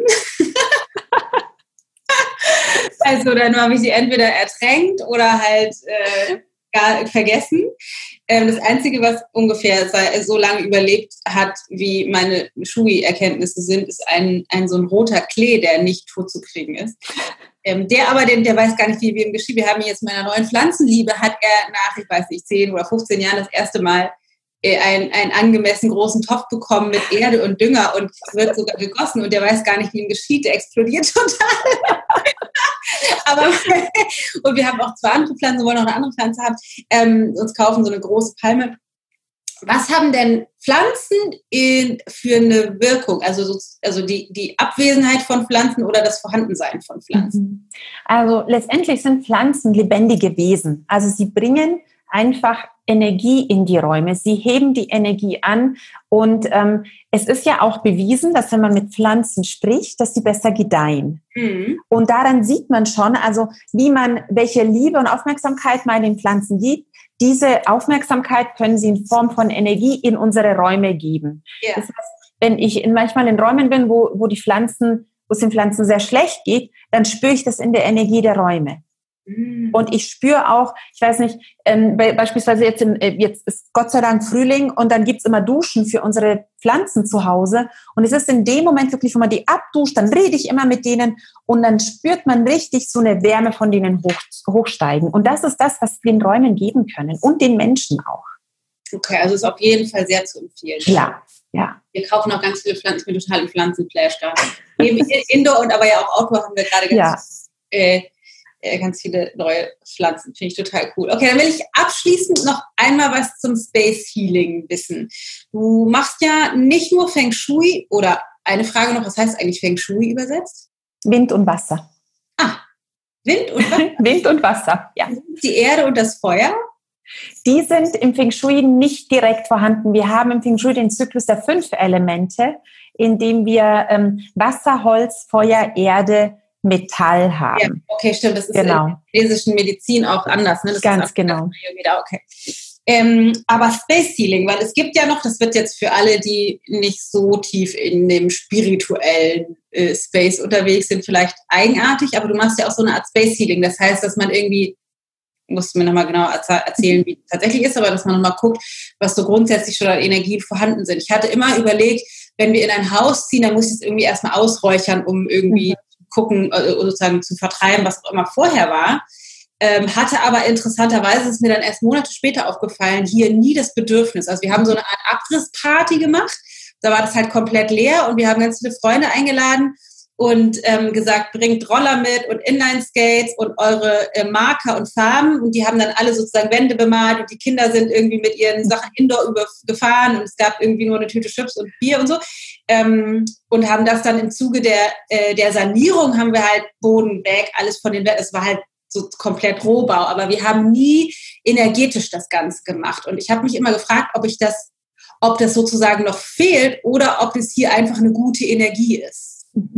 Also dann habe ich sie entweder ertränkt oder halt äh, gar vergessen. Ähm, das Einzige, was ungefähr so lange überlebt hat, wie meine Shui-Erkenntnisse sind, ist ein, ein so ein roter Klee, der nicht tot zu kriegen ist. Ähm, der aber, den, der weiß gar nicht, wie wir ihm geschrieben. Wir haben ihn jetzt in meiner neuen Pflanzenliebe, hat er nach, ich weiß nicht, zehn oder fünfzehn Jahren das erste Mal äh, einen, einen angemessen großen Topf bekommen mit Erde und Dünger und wird sogar gegossen und der weiß gar nicht, wie ihm geschieht. Der explodiert total. Aber, und wir haben auch zwei andere Pflanzen, wollen noch eine andere Pflanze haben, ähm, uns kaufen so eine große Palme. Was haben denn Pflanzen in, für eine Wirkung? Also, so, also die, die Abwesenheit von Pflanzen oder das Vorhandensein von Pflanzen? Also letztendlich sind Pflanzen lebendige Wesen. Also sie bringen einfach Energie in die Räume. Sie heben die Energie an und ähm, es ist ja auch bewiesen, dass wenn man mit Pflanzen spricht, dass sie besser gedeihen. Mhm. Und daran sieht man schon, also wie man, welche Liebe und Aufmerksamkeit man den Pflanzen gibt. Diese Aufmerksamkeit können sie in Form von Energie in unsere Räume geben. Ja. Das heißt, wenn ich in, manchmal in Räumen bin, wo, wo die Pflanzen, wo es den Pflanzen sehr schlecht geht, dann spüre ich das in der Energie der Räume. Und ich spüre auch, ich weiß nicht, ähm, beispielsweise jetzt, im, äh, jetzt ist Gott sei Dank Frühling und dann gibt's immer Duschen für unsere Pflanzen zu Hause. Und es ist in dem Moment wirklich, wenn man die abduscht, dann rede ich immer mit denen und dann spürt man richtig so eine Wärme von denen hoch, hochsteigen. Und das ist das, was wir den Räumen geben können und den Menschen auch. Okay, also ist auf jeden Fall sehr zu empfehlen. Ja, ja. Wir kaufen auch ganz viele Pflanzen, ich bin total im Pflanzenflash da. Eben Indoor und aber ja auch Outdoor haben wir gerade ganz... Ja. Äh, ganz viele neue Pflanzen. Finde ich total cool. Okay, dann will ich abschließend noch einmal was zum Space Healing wissen. Du machst ja nicht nur Feng Shui, oder eine Frage noch, was heißt eigentlich Feng Shui übersetzt? Wind und Wasser. Ah, Wind und Wasser? Wind und Wasser, ja. Die Erde und das Feuer? Die sind im Feng Shui nicht direkt vorhanden. Wir haben im Feng Shui den Zyklus der fünf Elemente, in dem wir ähm, Wasser, Holz, Feuer, Erde, Metall haben. Ja, okay, stimmt. Das ist genau. in der chinesischen Medizin auch anders. Ne? Das Ganz ist genau. Okay. Ähm, aber Space Healing, weil es gibt ja noch, das wird jetzt für alle, die nicht so tief in dem spirituellen äh, Space unterwegs sind, vielleicht eigenartig, aber du machst ja auch so eine Art Space Healing. Das heißt, dass man irgendwie, musst du mir nochmal genau erzählen, wie es tatsächlich ist, aber dass man nochmal guckt, was so grundsätzlich schon an Energien vorhanden sind. Ich hatte immer überlegt, wenn wir in ein Haus ziehen, dann muss ich es irgendwie erstmal ausräuchern, um irgendwie mhm. gucken, sozusagen zu vertreiben, was auch immer vorher war. Ähm, hatte aber interessanterweise, ist mir dann erst Monate später aufgefallen, hier nie das Bedürfnis. Also wir haben so eine Art Abrissparty gemacht, da war das halt komplett leer und wir haben ganz viele Freunde eingeladen und ähm, gesagt, bringt Roller mit und Inline-Skates und eure äh, Marker und Farben und die haben dann alle sozusagen Wände bemalt und die Kinder sind irgendwie mit ihren Sachen Indoor übergefahren und es gab irgendwie nur eine Tüte Chips und Bier und so. Ähm, und haben das dann im Zuge der, äh, der Sanierung haben wir halt Boden weg, alles von den Wänden, es war halt so komplett Rohbau, aber wir haben nie energetisch das Ganze gemacht. Und ich habe mich immer gefragt, ob ich das, ob das sozusagen noch fehlt oder ob es hier einfach eine gute Energie ist.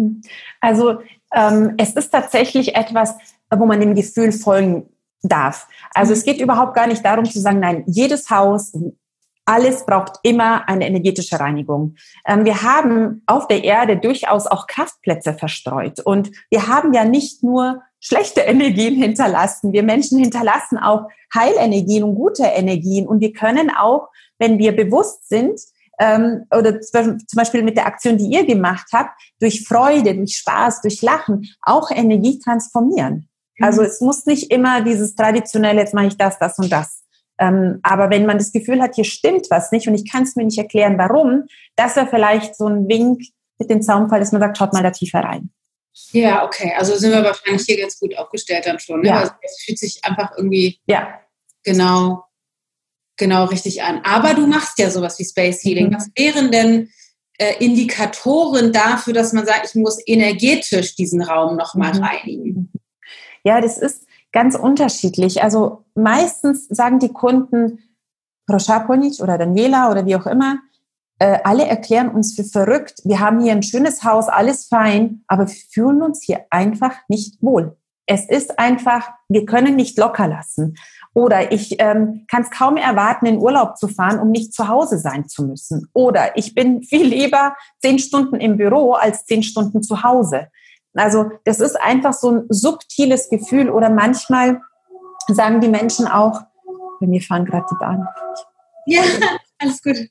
Also ähm, es ist tatsächlich etwas, wo man dem Gefühl folgen darf. Also es geht überhaupt gar nicht darum zu sagen, nein, jedes Haus, alles braucht immer eine energetische Reinigung. Ähm, wir haben auf der Erde durchaus auch Kraftplätze verstreut. Und wir haben ja nicht nur schlechte Energien hinterlassen. Wir Menschen hinterlassen auch Heilenergien und gute Energien. Und wir können auch, wenn wir bewusst sind, ähm, oder zum Beispiel mit der Aktion, die ihr gemacht habt, durch Freude, durch Spaß, durch Lachen, auch Energie transformieren. Mhm. Also es muss nicht immer dieses traditionelle, jetzt mache ich das, das und das. Ähm, aber wenn man das Gefühl hat, hier stimmt was nicht und ich kann es mir nicht erklären, warum, das wäre vielleicht so ein Wink mit dem Zaunfall, dass man sagt, schaut mal da tiefer rein. Ja, okay. Also sind wir wahrscheinlich hier ganz gut aufgestellt dann schon. Ne? Ja. Also es fühlt sich einfach irgendwie ja. genau, genau richtig an. Aber du machst ja sowas wie Space Healing. Mhm. Was wären denn äh, Indikatoren dafür, dass man sagt, ich muss energetisch diesen Raum nochmal mhm. reinigen? Ja, das ist ganz unterschiedlich. Also meistens sagen die Kunden Prošaponić oder Daniela oder wie auch immer, äh, alle erklären uns für verrückt. Wir haben hier ein schönes Haus, alles fein, aber wir fühlen uns hier einfach nicht wohl. Es ist einfach, wir können nicht locker lassen. Oder ich ähm, kann es kaum erwarten, in Urlaub zu fahren, um nicht zu Hause sein zu müssen. Oder ich bin viel lieber zehn Stunden im Büro als zehn Stunden zu Hause. Also das ist einfach so ein subtiles Gefühl. Oder manchmal sagen die Menschen auch, bei mir fahren gerade die Bahn. Ja, alles gut.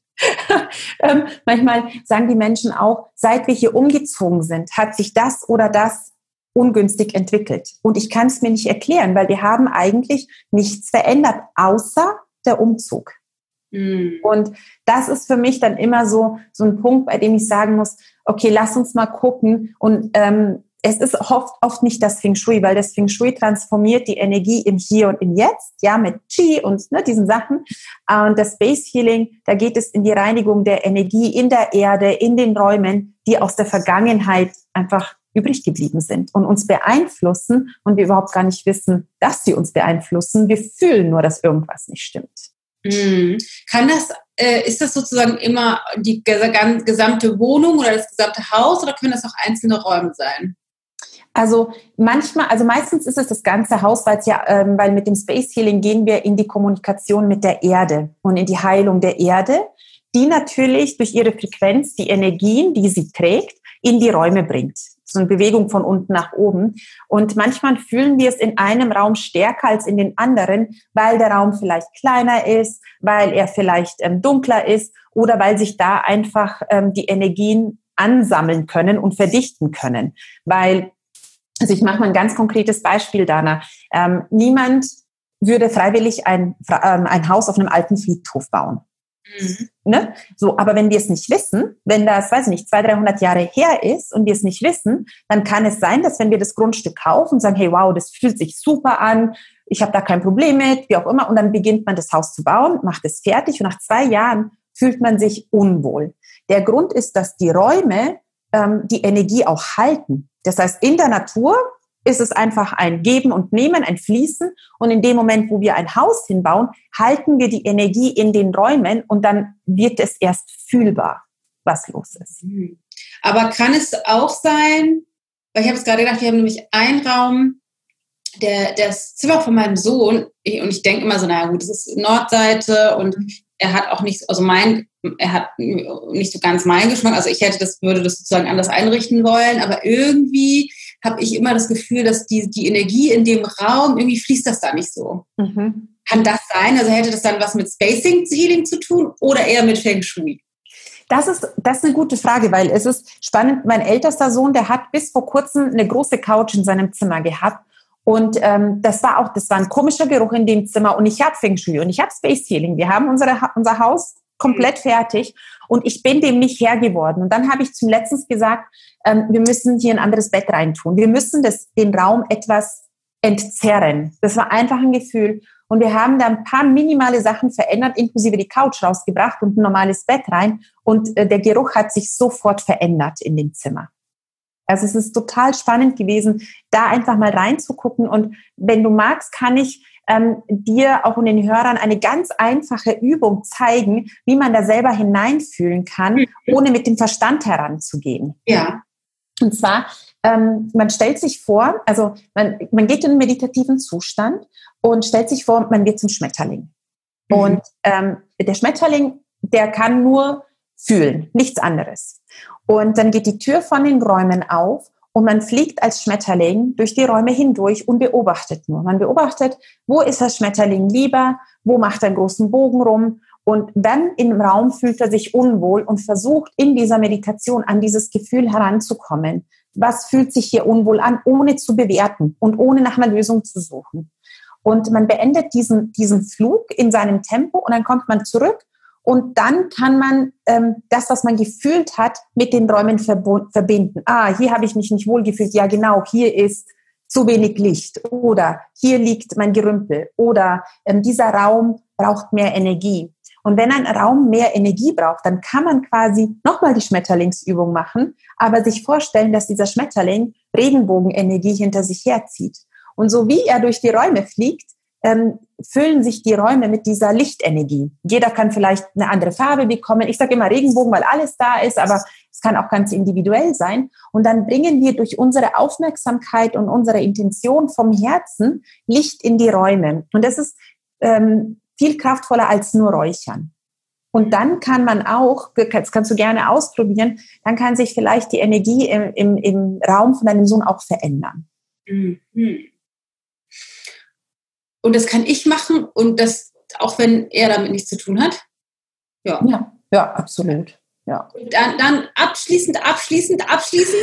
ähm, manchmal sagen die Menschen auch, seit wir hier umgezogen sind, hat sich das oder das ungünstig entwickelt. Und ich kann es mir nicht erklären, weil wir haben eigentlich nichts verändert, außer der Umzug. Mhm. Und das ist für mich dann immer so, so ein Punkt, bei dem ich sagen muss, okay, lass uns mal gucken. Und ähm, es ist oft, oft nicht das Feng Shui, weil das Feng Shui transformiert die Energie im Hier und im Jetzt, ja, mit Qi und ne, diesen Sachen. Und das Space Healing, da geht es in die Reinigung der Energie in der Erde, in den Räumen, die aus der Vergangenheit einfach übrig geblieben sind und uns beeinflussen und wir überhaupt gar nicht wissen, dass sie uns beeinflussen. Wir fühlen nur, dass irgendwas nicht stimmt. Mhm. Kann das, äh, ist das sozusagen immer die ges- gesamte Wohnung oder das gesamte Haus oder können das auch einzelne Räume sein? Also manchmal, also meistens ist es das ganze Haus, weil es ja, ähm, weil mit dem Space Healing gehen wir in die Kommunikation mit der Erde und in die Heilung der Erde, die natürlich durch ihre Frequenz die Energien, die sie trägt, in die Räume bringt. So eine Bewegung von unten nach oben. Und manchmal fühlen wir es in einem Raum stärker als in den anderen, weil der Raum vielleicht kleiner ist, weil er vielleicht ähm, dunkler ist oder weil sich da einfach ähm, die Energien ansammeln können und verdichten können. Weil, also ich mache mal ein ganz konkretes Beispiel, Dana. Ähm, niemand würde freiwillig ein, ähm, ein Haus auf einem alten Friedhof bauen. Mhm. Ne? So, aber wenn wir es nicht wissen, wenn das, weiß ich nicht, zweihundert, dreihundert Jahre her ist und wir es nicht wissen, dann kann es sein, dass wenn wir das Grundstück kaufen und sagen, hey, wow, das fühlt sich super an, ich habe da kein Problem mit, wie auch immer, und dann beginnt man das Haus zu bauen, macht es fertig und nach zwei Jahren fühlt man sich unwohl. Der Grund ist, dass die Räume ähm, die Energie auch halten. Das heißt, in der Natur ist es einfach ein Geben und Nehmen, ein Fließen. Und in dem Moment, wo wir ein Haus hinbauen, halten wir die Energie in den Räumen und dann wird es erst fühlbar, was los ist. Aber kann es auch sein, weil ich habe es gerade gedacht, wir haben nämlich einen Raum, der, das Zimmer von meinem Sohn, ich, und ich denke immer so, naja gut, das ist Nordseite und er hat auch nicht, also mein, er hat nicht so ganz meinen Geschmack, also ich hätte das, würde das sozusagen anders einrichten wollen, aber irgendwie habe ich immer das Gefühl, dass die, die Energie in dem Raum, irgendwie fließt das da nicht so. Mhm. Kann das sein? Also hätte das dann was mit Spacing Healing zu tun oder eher mit Feng Shui? Das ist, das ist eine gute Frage, weil es ist spannend. Mein ältester Sohn, der hat bis vor kurzem eine große Couch in seinem Zimmer gehabt. Und ähm, das war auch, das war ein komischer Geruch in dem Zimmer. Und ich habe Feng Shui und ich habe Space Healing. Wir haben unsere, unser Haus komplett fertig und ich bin dem nicht Herr geworden. Und dann habe ich zum Letzten gesagt, ähm, wir müssen hier ein anderes Bett reintun. Wir müssen das, den Raum etwas entzerren. Das war einfach ein Gefühl. Und wir haben da ein paar minimale Sachen verändert, inklusive die Couch rausgebracht und ein normales Bett rein. Und äh, der Geruch hat sich sofort verändert in dem Zimmer. Also es ist total spannend gewesen, da einfach mal reinzugucken. Und wenn du magst, kann ich ähm, dir auch und den Hörern eine ganz einfache Übung zeigen, wie man da selber hineinfühlen kann, ohne mit dem Verstand heranzugehen. Ja. Und zwar, ähm, man stellt sich vor, also man, man geht in einen meditativen Zustand und stellt sich vor, man wird zum Schmetterling. Mhm. Und ähm, der Schmetterling, der kann nur fühlen, nichts anderes. Und dann geht die Tür von den Räumen auf und man fliegt als Schmetterling durch die Räume hindurch und beobachtet nur. Man beobachtet, wo ist das Schmetterling lieber, wo macht er einen großen Bogen rum. Und dann im Raum fühlt er sich unwohl und versucht in dieser Meditation an dieses Gefühl heranzukommen. Was fühlt sich hier unwohl an, ohne zu bewerten und ohne nach einer Lösung zu suchen. Und man beendet diesen, diesen Flug in seinem Tempo und dann kommt man zurück. Und dann kann man ähm, das, was man gefühlt hat, mit den Räumen verb- verbinden. Ah, hier habe ich mich nicht wohl gefühlt. Ja, genau, hier ist zu wenig Licht. Oder hier liegt mein Gerümpel. Oder ähm, dieser Raum braucht mehr Energie. Und wenn ein Raum mehr Energie braucht, dann kann man quasi nochmal die Schmetterlingsübung machen, aber sich vorstellen, dass dieser Schmetterling Regenbogenenergie hinter sich herzieht. Und so wie er durch die Räume fliegt, ähm, füllen sich die Räume mit dieser Lichtenergie. Jeder kann vielleicht eine andere Farbe bekommen. Ich sage immer Regenbogen, weil alles da ist, aber es kann auch ganz individuell sein. Und dann bringen wir durch unsere Aufmerksamkeit und unsere Intention vom Herzen Licht in die Räume. Und das ist ähm, viel kraftvoller als nur Räuchern. Und dann kann man auch, das kannst du gerne ausprobieren, dann kann sich vielleicht die Energie im, im, im Raum von deinem Sohn auch verändern. Mhm. Und das kann ich machen und das, auch wenn er damit nichts zu tun hat? Ja, ja, ja, absolut. Ja. Und dann, dann abschließend, abschließend, abschließend.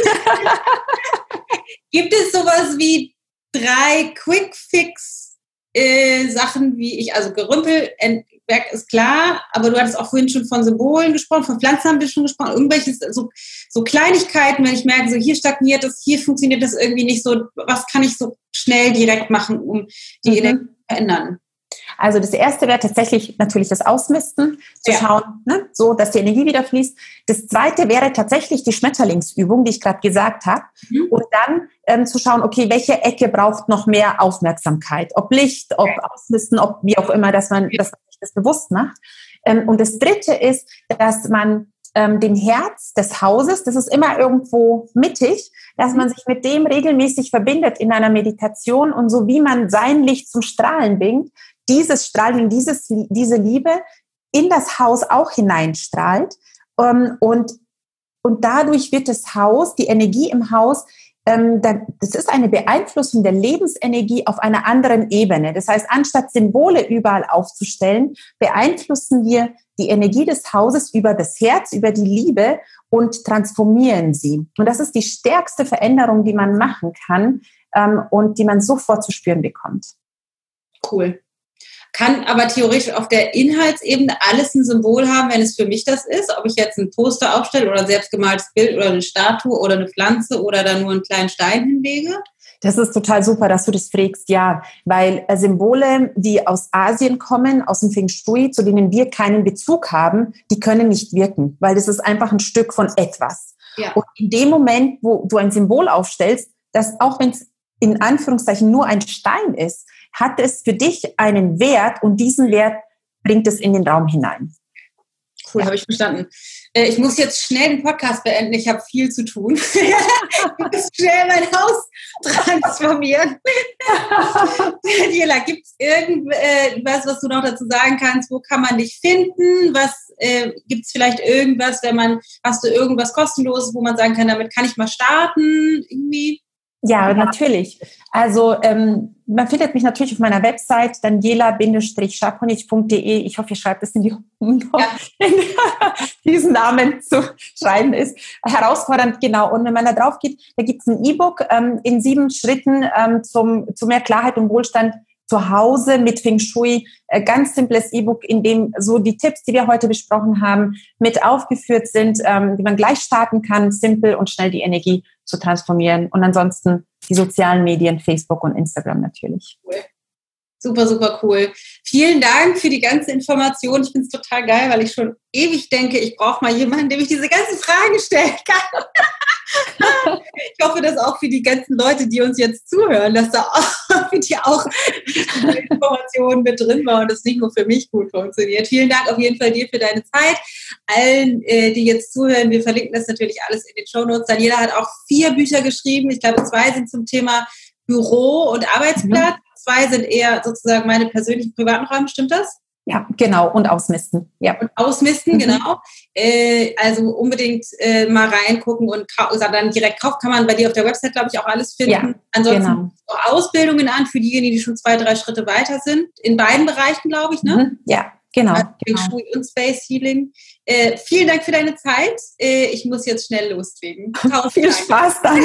Gibt es sowas wie drei Quick-Fix-Sachen, wie ich, also Gerümpel, Werk ist klar, aber du hattest auch vorhin schon von Symbolen gesprochen, von Pflanzen haben wir schon gesprochen, irgendwelche so, so Kleinigkeiten, wenn ich merke, so hier stagniert das, hier funktioniert das irgendwie nicht so, was kann ich so schnell direkt machen, um die mhm. Energie zu verändern? Also das erste wäre tatsächlich natürlich das Ausmisten, zu ja. schauen, ne, so, dass die Energie wieder fließt. Das zweite wäre tatsächlich die Schmetterlingsübung, die ich gerade gesagt habe. Mhm. Und dann ähm, zu schauen, okay, welche Ecke braucht noch mehr Aufmerksamkeit? Ob Licht, ob ja. Ausmisten, ob wie auch immer, dass man, dass man sich das bewusst macht. Ähm, und das dritte ist, dass man ähm, dem Herz des Hauses, das ist immer irgendwo mittig, dass man sich mit dem regelmäßig verbindet in einer Meditation und so wie man sein Licht zum Strahlen bringt, dieses Strahlen, dieses, diese Liebe in das Haus auch hineinstrahlt. Ähm, und, und dadurch wird das Haus, die Energie im Haus, ähm, das ist eine Beeinflussung der Lebensenergie auf einer anderen Ebene. Das heißt, anstatt Symbole überall aufzustellen, beeinflussen wir die Energie des Hauses über das Herz, über die Liebe und transformieren sie. Und das ist die stärkste Veränderung, die man machen kann ähm, und die man sofort zu spüren bekommt. Cool. Kann aber theoretisch auf der Inhaltsebene alles ein Symbol haben, wenn es für mich das ist. Ob ich jetzt ein Poster aufstelle oder ein selbstgemaltes Bild oder eine Statue oder eine Pflanze oder dann nur einen kleinen Stein hinlege. Das ist total super, dass du das fragst, ja. Weil äh, Symbole, die aus Asien kommen, aus dem Feng Shui, zu denen wir keinen Bezug haben, die können nicht wirken, weil das ist einfach ein Stück von etwas. Ja. Und in dem Moment, wo du ein Symbol aufstellst, dass auch wenn es in Anführungszeichen nur ein Stein ist, hat es für dich einen Wert und diesen Wert bringt es in den Raum hinein. Cool, ja. Habe ich verstanden. Äh, ich muss jetzt schnell den Podcast beenden, ich habe viel zu tun. Ich muss schnell mein Haus transformieren. Daniela, gibt es irgendwas, was du noch dazu sagen kannst? Wo kann man dich finden? Was äh, gibt es vielleicht irgendwas, wenn man, hast du irgendwas Kostenloses, wo man sagen kann, damit kann ich mal starten? Irgendwie? Ja, natürlich. Also ähm, man findet mich natürlich auf meiner Website daniela schaponic punkt de. Ich hoffe, ihr schreibt es in die ja. diesen Namen zu schreiben ist herausfordernd, genau. Und wenn man da drauf geht, da gibt es ein E-Book ähm, in sieben Schritten ähm, zum zu mehr Klarheit und Wohlstand zu Hause mit Feng Shui. Äh, ganz simples E-Book, in dem so die Tipps, die wir heute besprochen haben, mit aufgeführt sind, ähm, die man gleich starten kann, simpel und schnell die Energie zu transformieren. Und ansonsten die sozialen Medien, Facebook und Instagram natürlich. Cool. Super, super cool. Vielen Dank für die ganze Information. Ich finde es total geil, weil ich schon ewig denke, ich brauche mal jemanden, dem ich diese ganzen Fragen stellen kann. Ich hoffe, dass auch für die ganzen Leute, die uns jetzt zuhören, dass da auch für die auch Informationen mit drin waren und das nicht nur für mich gut funktioniert. Vielen Dank auf jeden Fall dir für deine Zeit. Allen, die jetzt zuhören, wir verlinken das natürlich alles in den Shownotes. Daniela hat auch vier Bücher geschrieben. Ich glaube, zwei sind zum Thema Büro und Arbeitsplatz. Mhm. Zwei sind eher sozusagen meine persönlichen privaten Räume. Stimmt das? Ja, genau. Und ausmisten. Ja. Und ausmisten, mhm. genau. Äh, also unbedingt äh, mal reingucken und kau- dann direkt kaufen. Kann man bei dir auf der Website, glaube ich, auch alles finden. Ja, ansonsten genau. Auch Ausbildungen an für diejenigen, die schon zwei, drei Schritte weiter sind. In beiden Bereichen, glaube ich, ne? Mhm. Ja, genau. Feng Shui und Space Healing. Äh, vielen Dank für deine Zeit. Äh, ich muss jetzt schnell loslegen. Viel Spaß dann.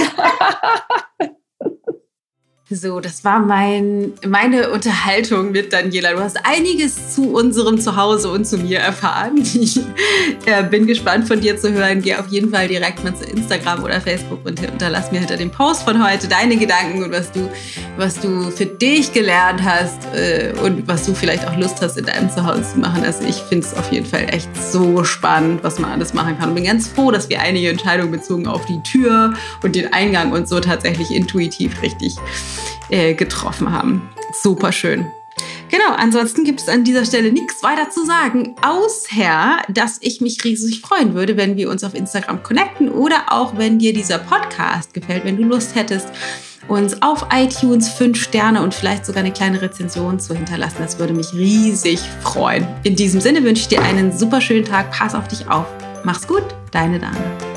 So, das war mein, meine Unterhaltung mit Daniela. Du hast einiges zu unserem Zuhause und zu mir erfahren. Ich äh, bin gespannt von dir zu hören. Geh auf jeden Fall direkt mal zu Instagram oder Facebook und hinterlass mir hinter dem Post von heute deine Gedanken und was du, was du für dich gelernt hast äh, und was du vielleicht auch Lust hast, in deinem Zuhause zu machen. Also ich finde es auf jeden Fall echt so spannend, was man alles machen kann. Und bin ganz froh, dass wir einige Entscheidungen bezogen auf die Tür und den Eingang und so tatsächlich intuitiv richtig getroffen haben. Super schön. Genau, ansonsten gibt es an dieser Stelle nichts weiter zu sagen, außer, dass ich mich riesig freuen würde, wenn wir uns auf Instagram connecten oder auch, wenn dir dieser Podcast gefällt, wenn du Lust hättest, uns auf iTunes fünf Sterne und vielleicht sogar eine kleine Rezension zu hinterlassen. Das würde mich riesig freuen. In diesem Sinne wünsche ich dir einen super schönen Tag. Pass auf dich auf. Mach's gut, deine Dana.